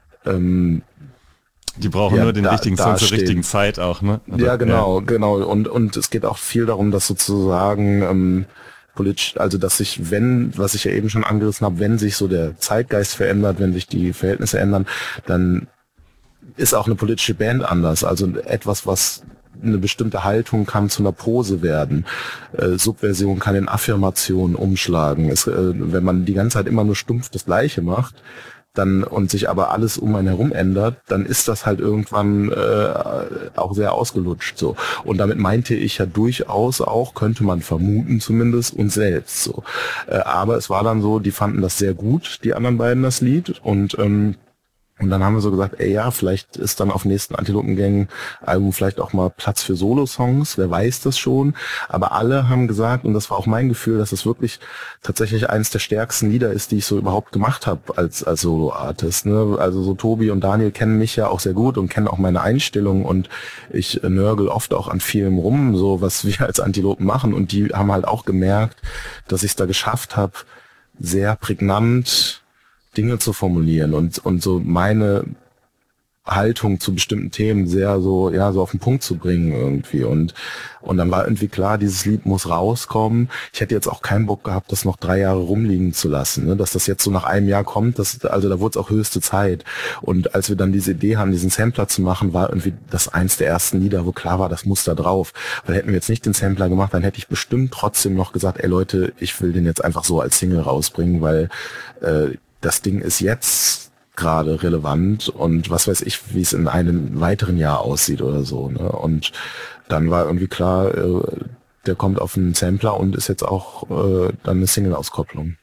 die brauchen nur den richtigen Song zur richtigen Zeit auch, ne?
Also, ja, genau. Und es geht auch viel darum, dass sozusagen politisch, also dass sich, was ich ja eben schon angerissen habe, wenn sich so der Zeitgeist verändert, wenn sich die Verhältnisse ändern, dann ist auch eine politische Band anders. Also etwas, was eine bestimmte Haltung kann zu einer Pose werden. Subversion kann in Affirmation umschlagen. Wenn man die ganze Zeit immer nur stumpf das Gleiche macht, dann und sich aber alles um einen herum ändert, dann ist das halt irgendwann auch sehr ausgelutscht so. Und damit meinte ich ja durchaus auch, könnte man vermuten zumindest, uns selbst so. Aber es war dann so, die fanden das sehr gut, die anderen beiden, das Lied. Und dann haben wir so gesagt, ey ja, vielleicht ist dann auf dem nächsten Antilopengang-Album vielleicht auch mal Platz für Solo-Songs, wer weiß das schon. Aber alle haben gesagt, und das war auch mein Gefühl, dass es wirklich tatsächlich eines der stärksten Lieder ist, die ich so überhaupt gemacht habe als Solo-Artist. Ne? Also so Tobi und Daniel kennen mich ja auch sehr gut und kennen auch meine Einstellung und ich nörgel oft auch an vielem rum, so was wir als Antilopen machen. Und die haben halt auch gemerkt, dass ich es da geschafft habe, sehr prägnant Dinge zu formulieren und so meine Haltung zu bestimmten Themen sehr so auf den Punkt zu bringen irgendwie und dann war irgendwie klar, dieses Lied muss rauskommen. Ich hätte jetzt auch keinen Bock gehabt, das noch 3 Jahre rumliegen zu lassen, ne? Dass das jetzt so nach einem Jahr kommt, also da wurde es auch höchste Zeit. Und als wir dann diese Idee haben, diesen Sampler zu machen, war irgendwie das eins der ersten Lieder, wo klar war, das muss da drauf. Weil hätten wir jetzt nicht den Sampler gemacht, dann hätte ich bestimmt trotzdem noch gesagt, ey Leute, ich will den jetzt einfach so als Single rausbringen, weil das Ding ist jetzt gerade relevant und was weiß ich, wie es in einem weiteren Jahr aussieht oder so. Ne? Und dann war irgendwie klar, der kommt auf einen Sampler und ist jetzt auch dann eine Single-Auskopplung.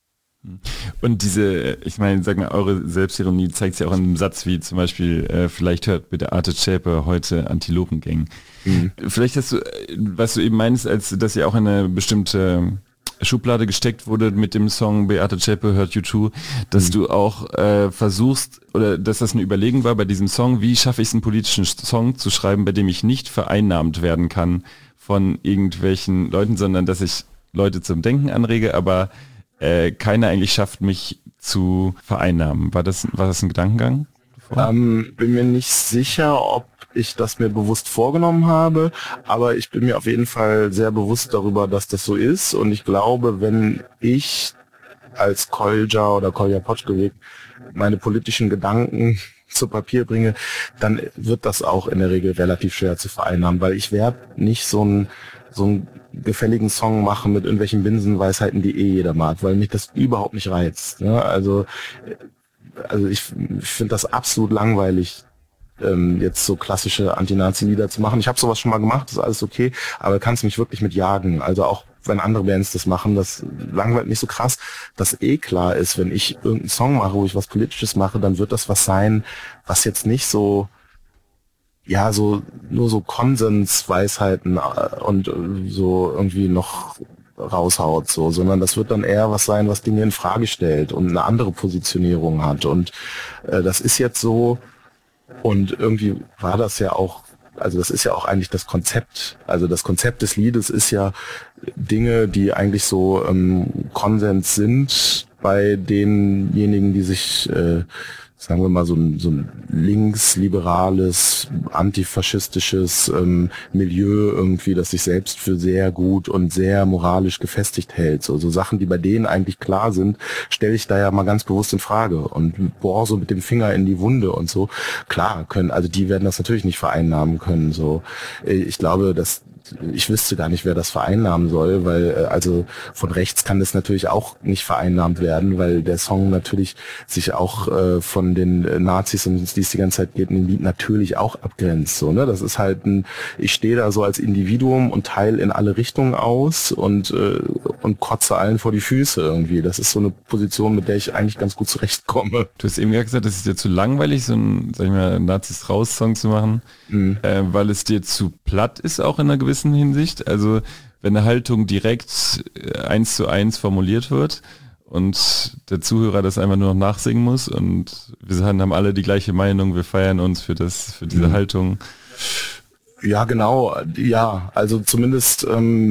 Und ich meine, sag mal, eure Selbstironie zeigt sich auch in einem Satz wie zum Beispiel, vielleicht hört bitte Arte Zschäpe heute Antilopengang. Mhm. Vielleicht hast du, was du eben meinst, als dass ihr auch eine bestimmte Schublade gesteckt wurde mit dem Song Beate Zschäpe hört U2, dass du auch versuchst, oder dass das eine Überlegung war bei diesem Song, wie schaffe ich es, einen politischen Song zu schreiben, bei dem ich nicht vereinnahmt werden kann von irgendwelchen Leuten, sondern dass ich Leute zum Denken anrege, aber keiner eigentlich schafft, mich zu vereinnahmen. War das ein Gedankengang?
Bin mir nicht sicher, ob ich das mir bewusst vorgenommen habe, aber ich bin mir auf jeden Fall sehr bewusst darüber, dass das so ist, und ich glaube, wenn ich als Kolja oder Kolja Potschkeweg meine politischen Gedanken zu Papier bringe, dann wird das auch in der Regel relativ schwer zu vereinnahmen, weil ich werde nicht so einen gefälligen Song machen mit irgendwelchen Binsenweisheiten, die jeder mag, weil mich das überhaupt nicht reizt. Ne? Also ich finde das absolut langweilig, jetzt so klassische Anti-Nazi-Lieder zu machen. Ich habe sowas schon mal gemacht, das ist alles okay, aber kannst mich wirklich mit jagen. Also auch wenn andere Bands das machen, das langweilt mich so krass, dass klar ist, wenn ich irgendeinen Song mache, wo ich was Politisches mache, dann wird das was sein, was jetzt nicht so, ja, so nur so Konsensweisheiten und so irgendwie noch raushaut, so, sondern das wird dann eher was sein, was Dinge in Frage stellt und eine andere Positionierung hat. Und das ist jetzt so, und irgendwie war das ja auch, also das ist ja auch eigentlich das Konzept. Also das Konzept des Liedes ist ja Dinge, die eigentlich so Konsens sind bei denjenigen, die sich, sagen wir mal, so ein linksliberales, antifaschistisches Milieu irgendwie, das sich selbst für sehr gut und sehr moralisch gefestigt hält. So Sachen, die bei denen eigentlich klar sind, stelle ich da ja mal ganz bewusst in Frage und bohr so mit dem Finger in die Wunde und so. Klar also die werden das natürlich nicht vereinnahmen können. So, ich glaube, ich wüsste gar nicht, wer das vereinnahmen soll, weil also von rechts kann das natürlich auch nicht vereinnahmt werden, weil der Song natürlich sich auch von den Nazis, um die es die ganze Zeit geht, in dem Lied natürlich auch abgrenzt. So, ne? Das ist halt ich stehe da so als Individuum und teile in alle Richtungen aus und kotze allen vor die Füße irgendwie. Das ist so eine Position, mit der ich eigentlich ganz gut zurechtkomme.
Du hast eben gesagt, es ist dir zu langweilig, so einen, sag ich mal, Nazis-Raus-Song zu machen, weil es dir zu platt ist, auch in einer gewissen Hinsicht. Also wenn eine Haltung direkt 1:1 formuliert wird und der Zuhörer das einfach nur noch nachsingen muss und wir haben alle die gleiche Meinung, wir feiern uns für diese Haltung.
Ja, genau. Ja, also zumindest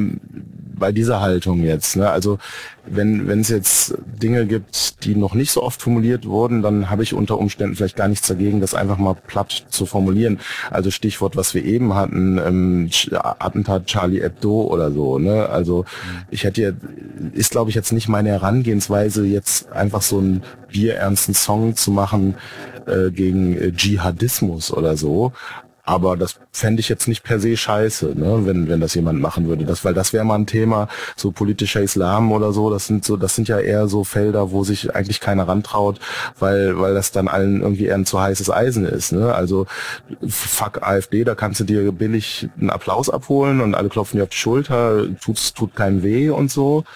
bei dieser Haltung jetzt. Ne? Also wenn es jetzt Dinge gibt, die noch nicht so oft formuliert wurden, dann habe ich unter Umständen vielleicht gar nichts dagegen, das einfach mal platt zu formulieren. Also Stichwort, was wir eben hatten, Attentat Charlie Hebdo oder so. Ne? Also ist glaube ich jetzt nicht meine Herangehensweise, jetzt einfach so einen bierernsten Song zu machen gegen Dschihadismus oder so. Aber das fände ich jetzt nicht per se scheiße, ne, wenn das jemand machen würde. Weil das wäre mal ein Thema, so politischer Islam oder so, das sind ja eher so Felder, wo sich eigentlich keiner rantraut, weil das dann allen irgendwie eher ein zu heißes Eisen ist, ne? Also fuck AfD, da kannst du dir billig einen Applaus abholen und alle klopfen dir auf die Schulter, tut keinem weh und so.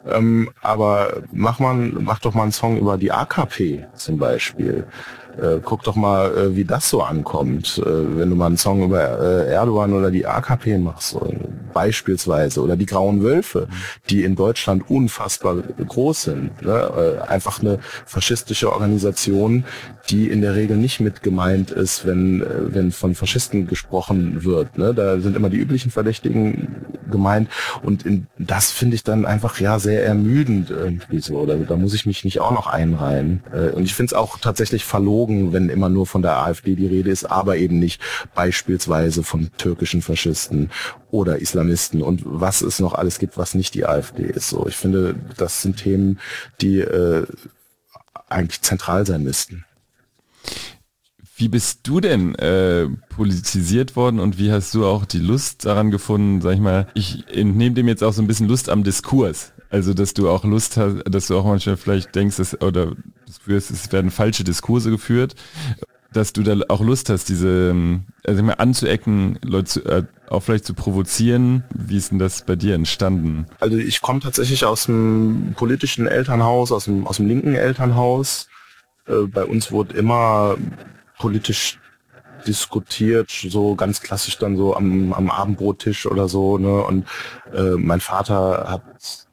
Aber mach doch mal einen Song über die AKP zum Beispiel. Guck doch mal, wie das so ankommt, wenn du mal einen Song über Erdogan oder die AKP machst, beispielsweise, oder die Grauen Wölfe, die in Deutschland unfassbar groß sind. Ne? Einfach eine faschistische Organisation, die in der Regel nicht mit gemeint ist, wenn von Faschisten gesprochen wird. Ne? Da sind immer die üblichen Verdächtigen gemeint, und das finde ich dann einfach sehr ermüdend irgendwie so. Da muss ich mich nicht auch noch einreihen. Und ich finde es auch tatsächlich verlogen, wenn immer nur von der AfD die Rede ist, aber eben nicht beispielsweise von türkischen Faschisten oder Islamisten und was es noch alles gibt, was nicht die AfD ist. So, ich finde, das sind Themen, die eigentlich zentral sein müssten.
Wie bist du denn politisiert worden und wie hast du auch die Lust daran gefunden, sag ich mal, ich entnehme dem jetzt auch so ein bisschen Lust am Diskurs. Also, dass du auch Lust hast, dass du auch manchmal vielleicht denkst, es werden falsche Diskurse geführt, dass du da auch Lust hast, diese, also mal anzuecken, Leute auch vielleicht zu provozieren. Wie ist denn das bei dir entstanden?
Also ich komme tatsächlich aus dem politischen Elternhaus, aus dem linken Elternhaus. Bei uns wurde immer politisch diskutiert, so ganz klassisch dann so am Abendbrottisch oder so, ne? Und mein Vater hat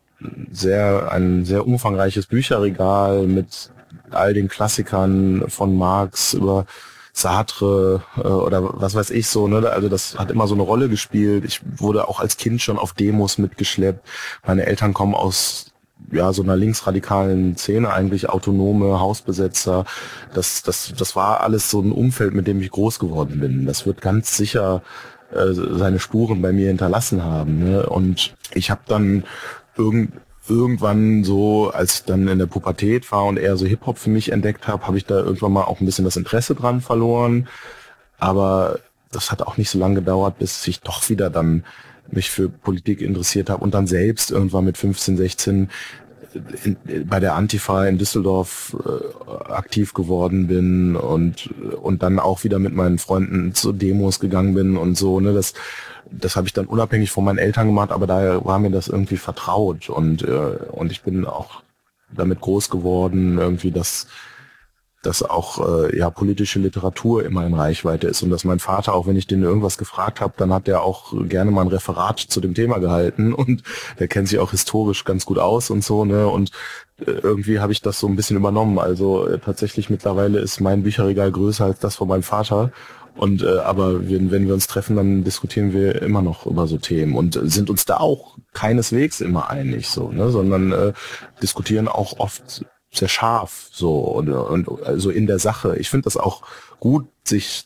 ein sehr umfangreiches Bücherregal mit all den Klassikern von Marx über Sartre oder was weiß ich so, ne? Also das hat immer so eine Rolle gespielt. Ich wurde auch als Kind schon auf Demos mitgeschleppt. Meine Eltern kommen aus so einer linksradikalen Szene, eigentlich autonome Hausbesetzer. Das war alles so ein Umfeld, mit dem ich groß geworden bin. Das wird ganz sicher seine Spuren bei mir hinterlassen haben. Ne? Und ich habe dann irgendwann so, als ich dann in der Pubertät war und eher so Hip-Hop für mich entdeckt habe ich da irgendwann mal auch ein bisschen das Interesse dran verloren. Aber das hat auch nicht so lange gedauert, bis ich doch wieder dann mich für Politik interessiert habe und dann selbst irgendwann mit 15, 16 bei der Antifa in Düsseldorf aktiv geworden bin und dann auch wieder mit meinen Freunden zu Demos gegangen bin und so, ne, das habe ich dann unabhängig von meinen Eltern gemacht, aber daher war mir das irgendwie vertraut und ich bin auch damit groß geworden, irgendwie, dass auch politische Literatur immer in Reichweite ist und dass mein Vater, auch wenn ich den irgendwas gefragt habe, dann hat der auch gerne mal ein Referat zu dem Thema gehalten und der kennt sich auch historisch ganz gut aus und so, ne, und irgendwie habe ich das so ein bisschen übernommen. Also tatsächlich mittlerweile ist mein Bücherregal größer als das von meinem Vater und aber wenn wir uns treffen, dann diskutieren wir immer noch über so Themen und sind uns da auch keineswegs immer einig, so, ne, sondern diskutieren auch oft sehr scharf, so, und also in der Sache. Ich finde das auch gut, sich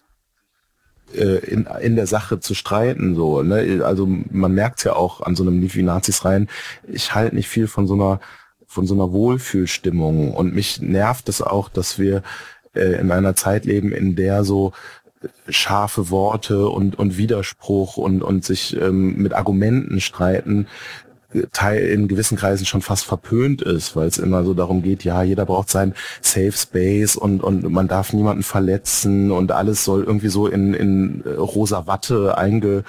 in der Sache zu streiten, so, ne, also man merkt's ja auch an so einem Lied wie Nazis rein, ich halte nicht viel von so einer Wohlfühlstimmung und mich nervt es auch, dass wir in einer Zeit leben, in der so scharfe Worte und Widerspruch und sich mit Argumenten streiten in gewissen Kreisen schon fast verpönt ist, weil es immer so darum geht, ja, jeder braucht seinen Safe Space und man darf niemanden verletzen und alles soll irgendwie so in rosa Watte eingebettet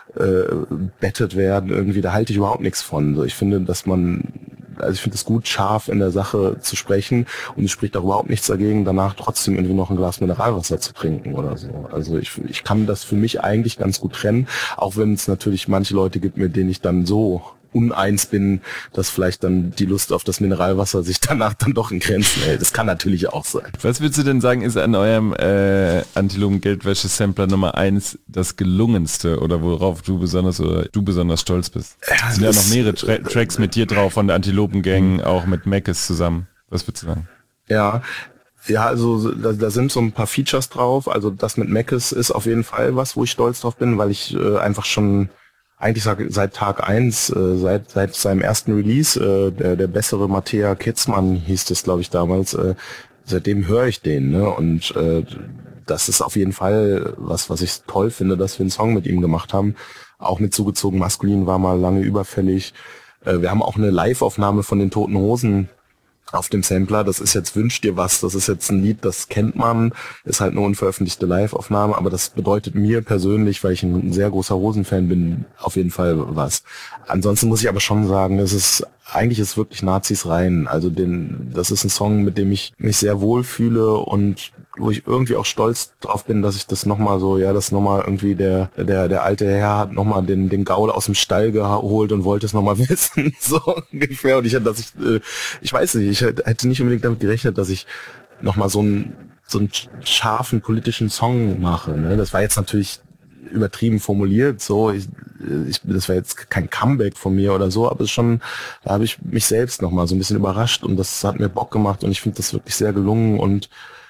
werden. Irgendwie, da halte ich überhaupt nichts von. So, ich finde, ich finde es gut, scharf in der Sache zu sprechen und es spricht auch überhaupt nichts dagegen, danach trotzdem irgendwie noch ein Glas Mineralwasser zu trinken oder so. Also ich kann das für mich eigentlich ganz gut trennen, auch wenn es natürlich manche Leute gibt, mit denen ich dann so uneins bin, dass vielleicht dann die Lust auf das Mineralwasser sich danach dann doch in Grenzen hält. Das kann natürlich auch sein.
Was würdest du denn sagen, ist an eurem Antilopen-Geldwäsche-Sampler Nummer 1 das gelungenste oder worauf du besonders stolz bist? Es sind ja noch mehrere Tracks mit dir drauf von der Antilopen-Gang, auch mit Mackes zusammen. Was würdest du sagen?
Ja, also da sind so ein paar Features drauf. Also das mit Mackes ist auf jeden Fall was, wo ich stolz drauf bin, weil ich einfach schon eigentlich seit Tag 1, seit seinem ersten Release, der bessere Mattea Kitzmann hieß das, glaube ich, damals, seitdem höre ich den, ne? Und das ist auf jeden Fall was ich toll finde, dass wir einen Song mit ihm gemacht haben. Auch mit Zugezogen Maskulin war mal lange überfällig. Wir haben auch eine Live-Aufnahme von den Toten Hosen auf dem Sampler. Das ist jetzt Wünsch dir was. Das ist jetzt ein Lied, das kennt man. Ist halt eine unveröffentlichte Live-Aufnahme. Aber das bedeutet mir persönlich, weil ich ein sehr großer Hosen-Fan bin, auf jeden Fall was. Ansonsten muss ich aber schon sagen, eigentlich ist wirklich Nazis rein. Also das ist ein Song, mit dem ich mich sehr wohl fühle und wo ich irgendwie auch stolz drauf bin, dass ich das nochmal so, das nochmal irgendwie der alte Herr hat nochmal den Gaul aus dem Stall geholt und wollte es nochmal wissen, so ungefähr. Und ich weiß nicht, ich hätte nicht unbedingt damit gerechnet, dass ich nochmal so einen scharfen politischen Song mache, ne? Das war jetzt natürlich übertrieben formuliert, so, das war jetzt kein Comeback von mir oder so, aber da habe ich mich selbst nochmal so ein bisschen überrascht und das hat mir Bock gemacht und ich finde das wirklich sehr gelungen und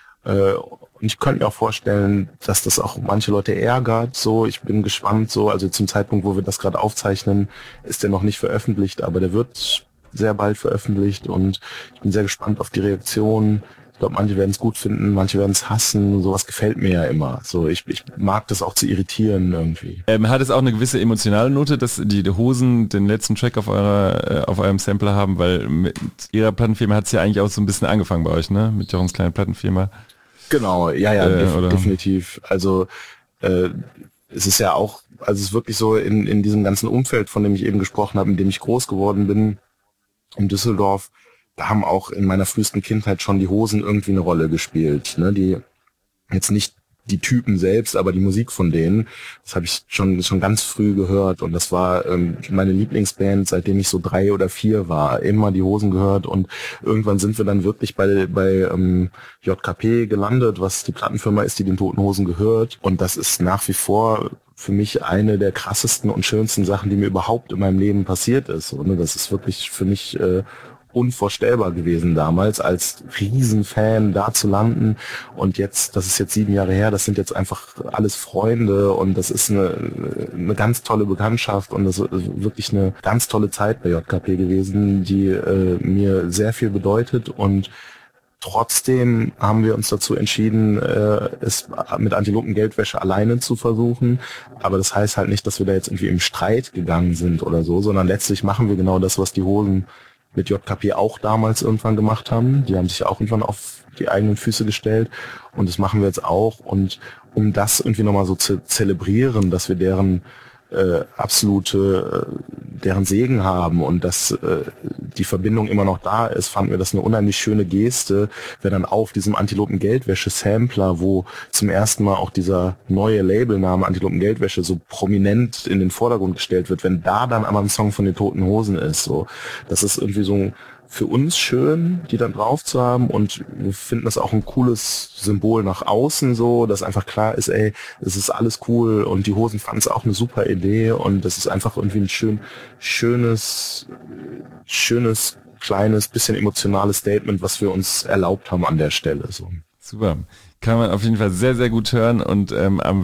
ich könnte mir auch vorstellen, dass das auch manche Leute ärgert, so, ich bin gespannt, so, also zum Zeitpunkt, wo wir das gerade aufzeichnen, ist der noch nicht veröffentlicht, aber der wird sehr bald veröffentlicht und ich bin sehr gespannt auf die Reaktion. Ich glaube, manche werden es gut finden, manche werden es hassen, sowas gefällt mir ja immer, so, ich mag das auch zu irritieren irgendwie.
Hat es auch eine gewisse emotionale Note, dass die Hosen den letzten Track auf eurem Sampler haben, weil mit ihrer Plattenfirma hat es ja eigentlich auch so ein bisschen angefangen bei euch, ne, mit Jorans kleinen Plattenfirma.
Genau, definitiv. Also es ist ja auch, also es ist wirklich so in diesem ganzen Umfeld, von dem ich eben gesprochen habe, in dem ich groß geworden bin, in Düsseldorf, da haben auch in meiner frühesten Kindheit schon die Hosen irgendwie eine Rolle gespielt, ne? Die jetzt nicht die Typen selbst, aber die Musik von denen, das habe ich schon ganz früh gehört und das war meine Lieblingsband, seitdem ich so 3 oder 4 war, immer die Hosen gehört und irgendwann sind wir dann wirklich bei JKP gelandet, was die Plattenfirma ist, die den Toten Hosen gehört und das ist nach wie vor für mich eine der krassesten und schönsten Sachen, die mir überhaupt in meinem Leben passiert ist. Und das ist wirklich für mich unvorstellbar gewesen damals, als Riesenfan da zu landen. Und jetzt, das ist jetzt 7 Jahre her, das sind jetzt einfach alles Freunde und das ist eine ganz tolle Bekanntschaft und das ist wirklich eine ganz tolle Zeit bei JKP gewesen, die mir sehr viel bedeutet und trotzdem haben wir uns dazu entschieden, es mit Antilopen-Geldwäsche alleine zu versuchen. Aber das heißt halt nicht, dass wir da jetzt irgendwie im Streit gegangen sind oder so, sondern letztlich machen wir genau das, was die Hosen mit JKP auch damals irgendwann gemacht haben. Die haben sich auch irgendwann auf die eigenen Füße gestellt und das machen wir jetzt auch. Und um das irgendwie nochmal so zu zelebrieren, dass wir deren deren Segen haben und dass die Verbindung immer noch da ist, fanden wir das eine unheimlich schöne Geste, wenn dann auf diesem Antilopen-Geldwäsche-Sampler, wo zum ersten Mal auch dieser neue Labelname Antilopen-Geldwäsche so prominent in den Vordergrund gestellt wird, wenn da dann einmal ein Song von den Toten Hosen ist, so, das ist irgendwie so für uns schön, die dann drauf zu haben und wir finden das auch ein cooles Symbol nach außen so, dass einfach klar ist, ey, es ist alles cool und die Hosen fanden es auch eine super Idee und das ist einfach irgendwie ein schönes, kleines, bisschen emotionales Statement, was wir uns erlaubt haben an der Stelle. So.
Super. Kann man auf jeden Fall sehr, sehr gut hören und am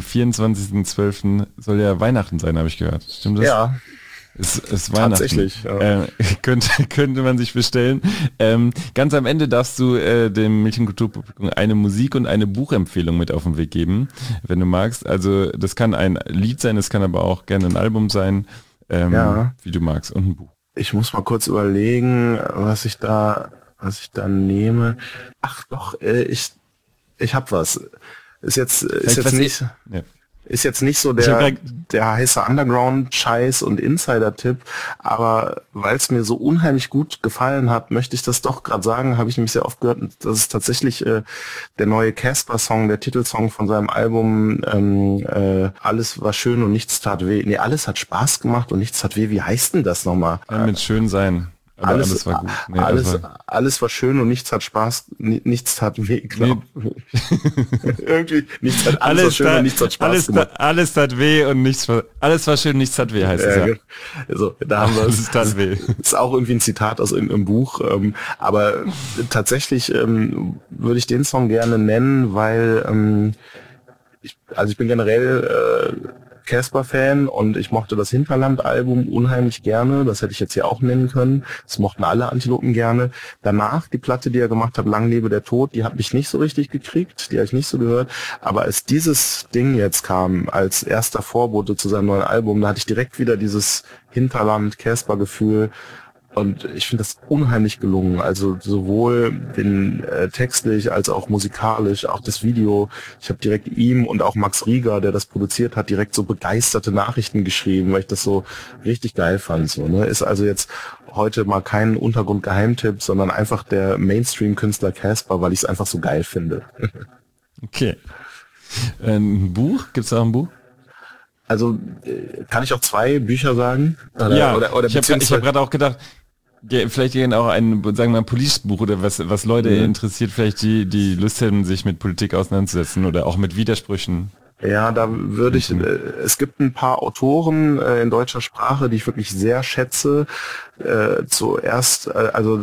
24.12. soll ja Weihnachten sein, habe ich gehört. Stimmt das?
Ja.
Ist Weihnachten.
Tatsächlich, ja.
Könnte man sich bestellen. Ganz am Ende darfst du dem Mädchenkulturpublikum eine Musik- und eine Buchempfehlung mit auf den Weg geben, wenn du magst. Also das kann ein Lied sein, es kann aber auch gerne ein Album sein, wie du magst, und ein Buch.
Ich muss mal kurz überlegen, was ich da nehme. Ach doch, ich hab was. Ist jetzt nicht... Ja. Ist jetzt nicht so der heiße Underground-Scheiß und Insider-Tipp, aber weil es mir so unheimlich gut gefallen hat, möchte ich das doch gerade sagen, habe ich nämlich sehr oft gehört, das ist tatsächlich der neue Casper-Song, der Titelsong von seinem Album Alles war schön und nichts tat weh. Nee, alles hat Spaß gemacht und nichts tat weh. Wie heißt denn das nochmal?
Ja, mit schön sein. Aber alles war gut. Nee,
alles war schön und nichts hat Spaß, nichts tat weh, glaube ich. Irgendwie, alles war schön und nichts hat Spaß gemacht.
Alles tat weh und alles war schön, nichts tat weh, heißt es ja.
Also, da haben wir
es. Tat weh.
Ist auch irgendwie ein Zitat aus irgendeinem Buch, aber tatsächlich würde ich den Song gerne nennen, weil ich bin generell Casper-Fan und ich mochte das Hinterland-Album unheimlich gerne. Das hätte ich jetzt hier auch nennen können. Das mochten alle Antilopen gerne. Danach, die Platte, die er gemacht hat, Lang lebe der Tod, die hat mich nicht so richtig gekriegt. Die habe ich nicht so gehört. Aber als dieses Ding jetzt kam, als erster Vorbote zu seinem neuen Album, da hatte ich direkt wieder dieses Hinterland-Casper-Gefühl. Und ich finde das unheimlich gelungen. Also sowohl textlich als auch musikalisch, auch das Video. Ich habe direkt ihm und auch Max Rieger, der das produziert hat, direkt so begeisterte Nachrichten geschrieben, weil ich das so richtig geil fand. So, ne? Ist also jetzt heute mal kein Untergrund-Geheimtipp, sondern einfach der Mainstream-Künstler Casper, weil ich es einfach so geil finde.
Okay. Ein Buch? Gibt's da ein Buch?
Also kann ich auch 2 Bücher sagen?
Oder ich habe gerade auch gedacht, vielleicht auch ein, sagen wir mal, ein Police-Buch oder was Leute interessiert, vielleicht die Lust haben, sich mit Politik auseinanderzusetzen oder auch mit Widersprüchen.
Ja, da würde ich, es gibt ein paar Autoren in deutscher Sprache, die ich wirklich sehr schätze. Zuallererst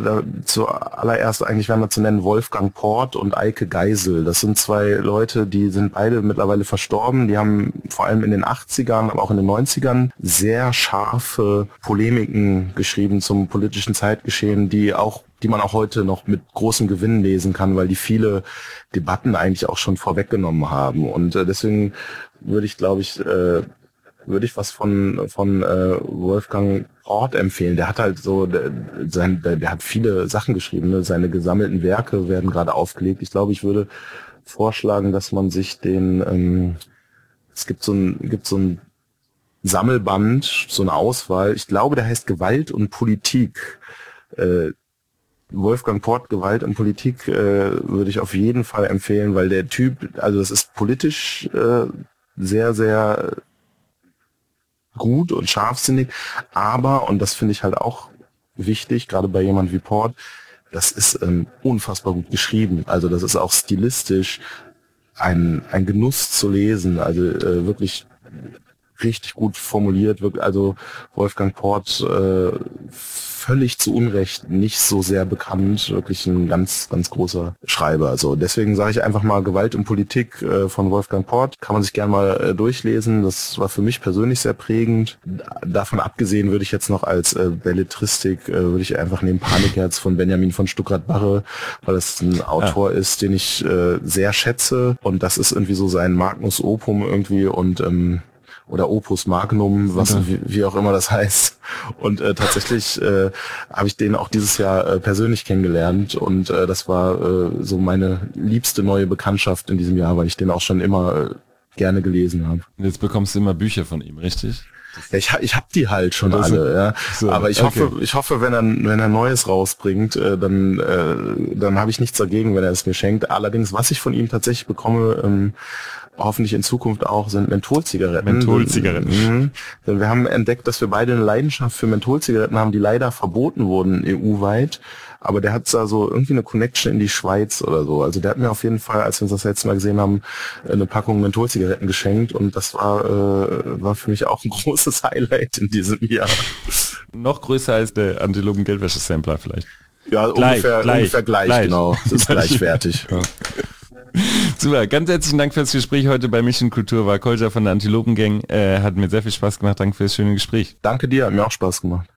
eigentlich wären wir zu nennen Wolfgang Port und Eike Geisel. Das sind 2 Leute, die sind beide mittlerweile verstorben. Die haben vor allem in den 80ern, aber auch in den 90ern sehr scharfe Polemiken geschrieben zum politischen Zeitgeschehen, die man auch heute noch mit großem Gewinn lesen kann, weil die viele Debatten eigentlich auch schon vorweggenommen haben. Und deswegen würde ich, glaube ich, was von Wolfgang Port empfehlen. Der hat halt so, der hat viele Sachen geschrieben, ne? Seine gesammelten Werke werden gerade aufgelegt. Ich glaube, ich würde vorschlagen, dass man sich es gibt so ein Sammelband, so eine Auswahl. Ich glaube, der heißt Gewalt und Politik. Wolfgang Port, Gewalt und Politik, würde ich auf jeden Fall empfehlen, weil der Typ, also das ist politisch sehr, sehr gut und scharfsinnig, aber, und das finde ich halt auch wichtig, gerade bei jemand wie Port, das ist unfassbar gut geschrieben. Also das ist auch stilistisch ein Genuss zu lesen, also wirklich richtig gut formuliert, also Wolfgang Port völlig zu Unrecht nicht so sehr bekannt, wirklich ein ganz, ganz großer Schreiber. Also deswegen sage ich einfach mal Gewalt und Politik von Wolfgang Port, kann man sich gerne mal durchlesen. Das war für mich persönlich sehr prägend. Davon abgesehen würde ich jetzt noch als Belletristik, würde ich einfach nehmen Panikherz von Benjamin von Stuckrad-Barre, weil das ein Autor ist, den ich sehr schätze, und das ist irgendwie so sein Magnus Opum irgendwie und oder Opus Magnum, was wie auch immer das heißt. Und tatsächlich habe ich den auch dieses Jahr persönlich kennengelernt, und das war so meine liebste neue Bekanntschaft in diesem Jahr, weil ich den auch schon immer gerne gelesen habe.
Und jetzt bekommst du immer Bücher von ihm, richtig?
Ja, ich hab die halt schon alle, ja. So, aber ich hoffe, wenn er Neues rausbringt, dann habe ich nichts dagegen, wenn er es mir schenkt. Allerdings, was ich von ihm tatsächlich bekomme, hoffentlich in Zukunft auch, sind Mentholzigaretten. Denn wir haben entdeckt, dass wir beide eine Leidenschaft für Mentholzigaretten haben, die leider verboten wurden EU-weit. Aber der hat da so irgendwie eine Connection in die Schweiz oder so. Also der hat mir auf jeden Fall, als wir uns das letzte Mal gesehen haben, eine Packung Mentholzigaretten geschenkt, und das war für mich auch ein großes Highlight in diesem Jahr.
Noch größer als der Antilopen-Geldwäsche-Sampler vielleicht.
Ja, ungefähr gleich, genau. Das ist gleichwertig. Ja.
Super, ganz herzlichen Dank für das Gespräch heute bei Mission Kultur. War Kolja von der Antilopen Gang. Hat mir sehr viel Spaß gemacht. Danke für das schöne Gespräch.
Danke dir, hat mir auch Spaß gemacht.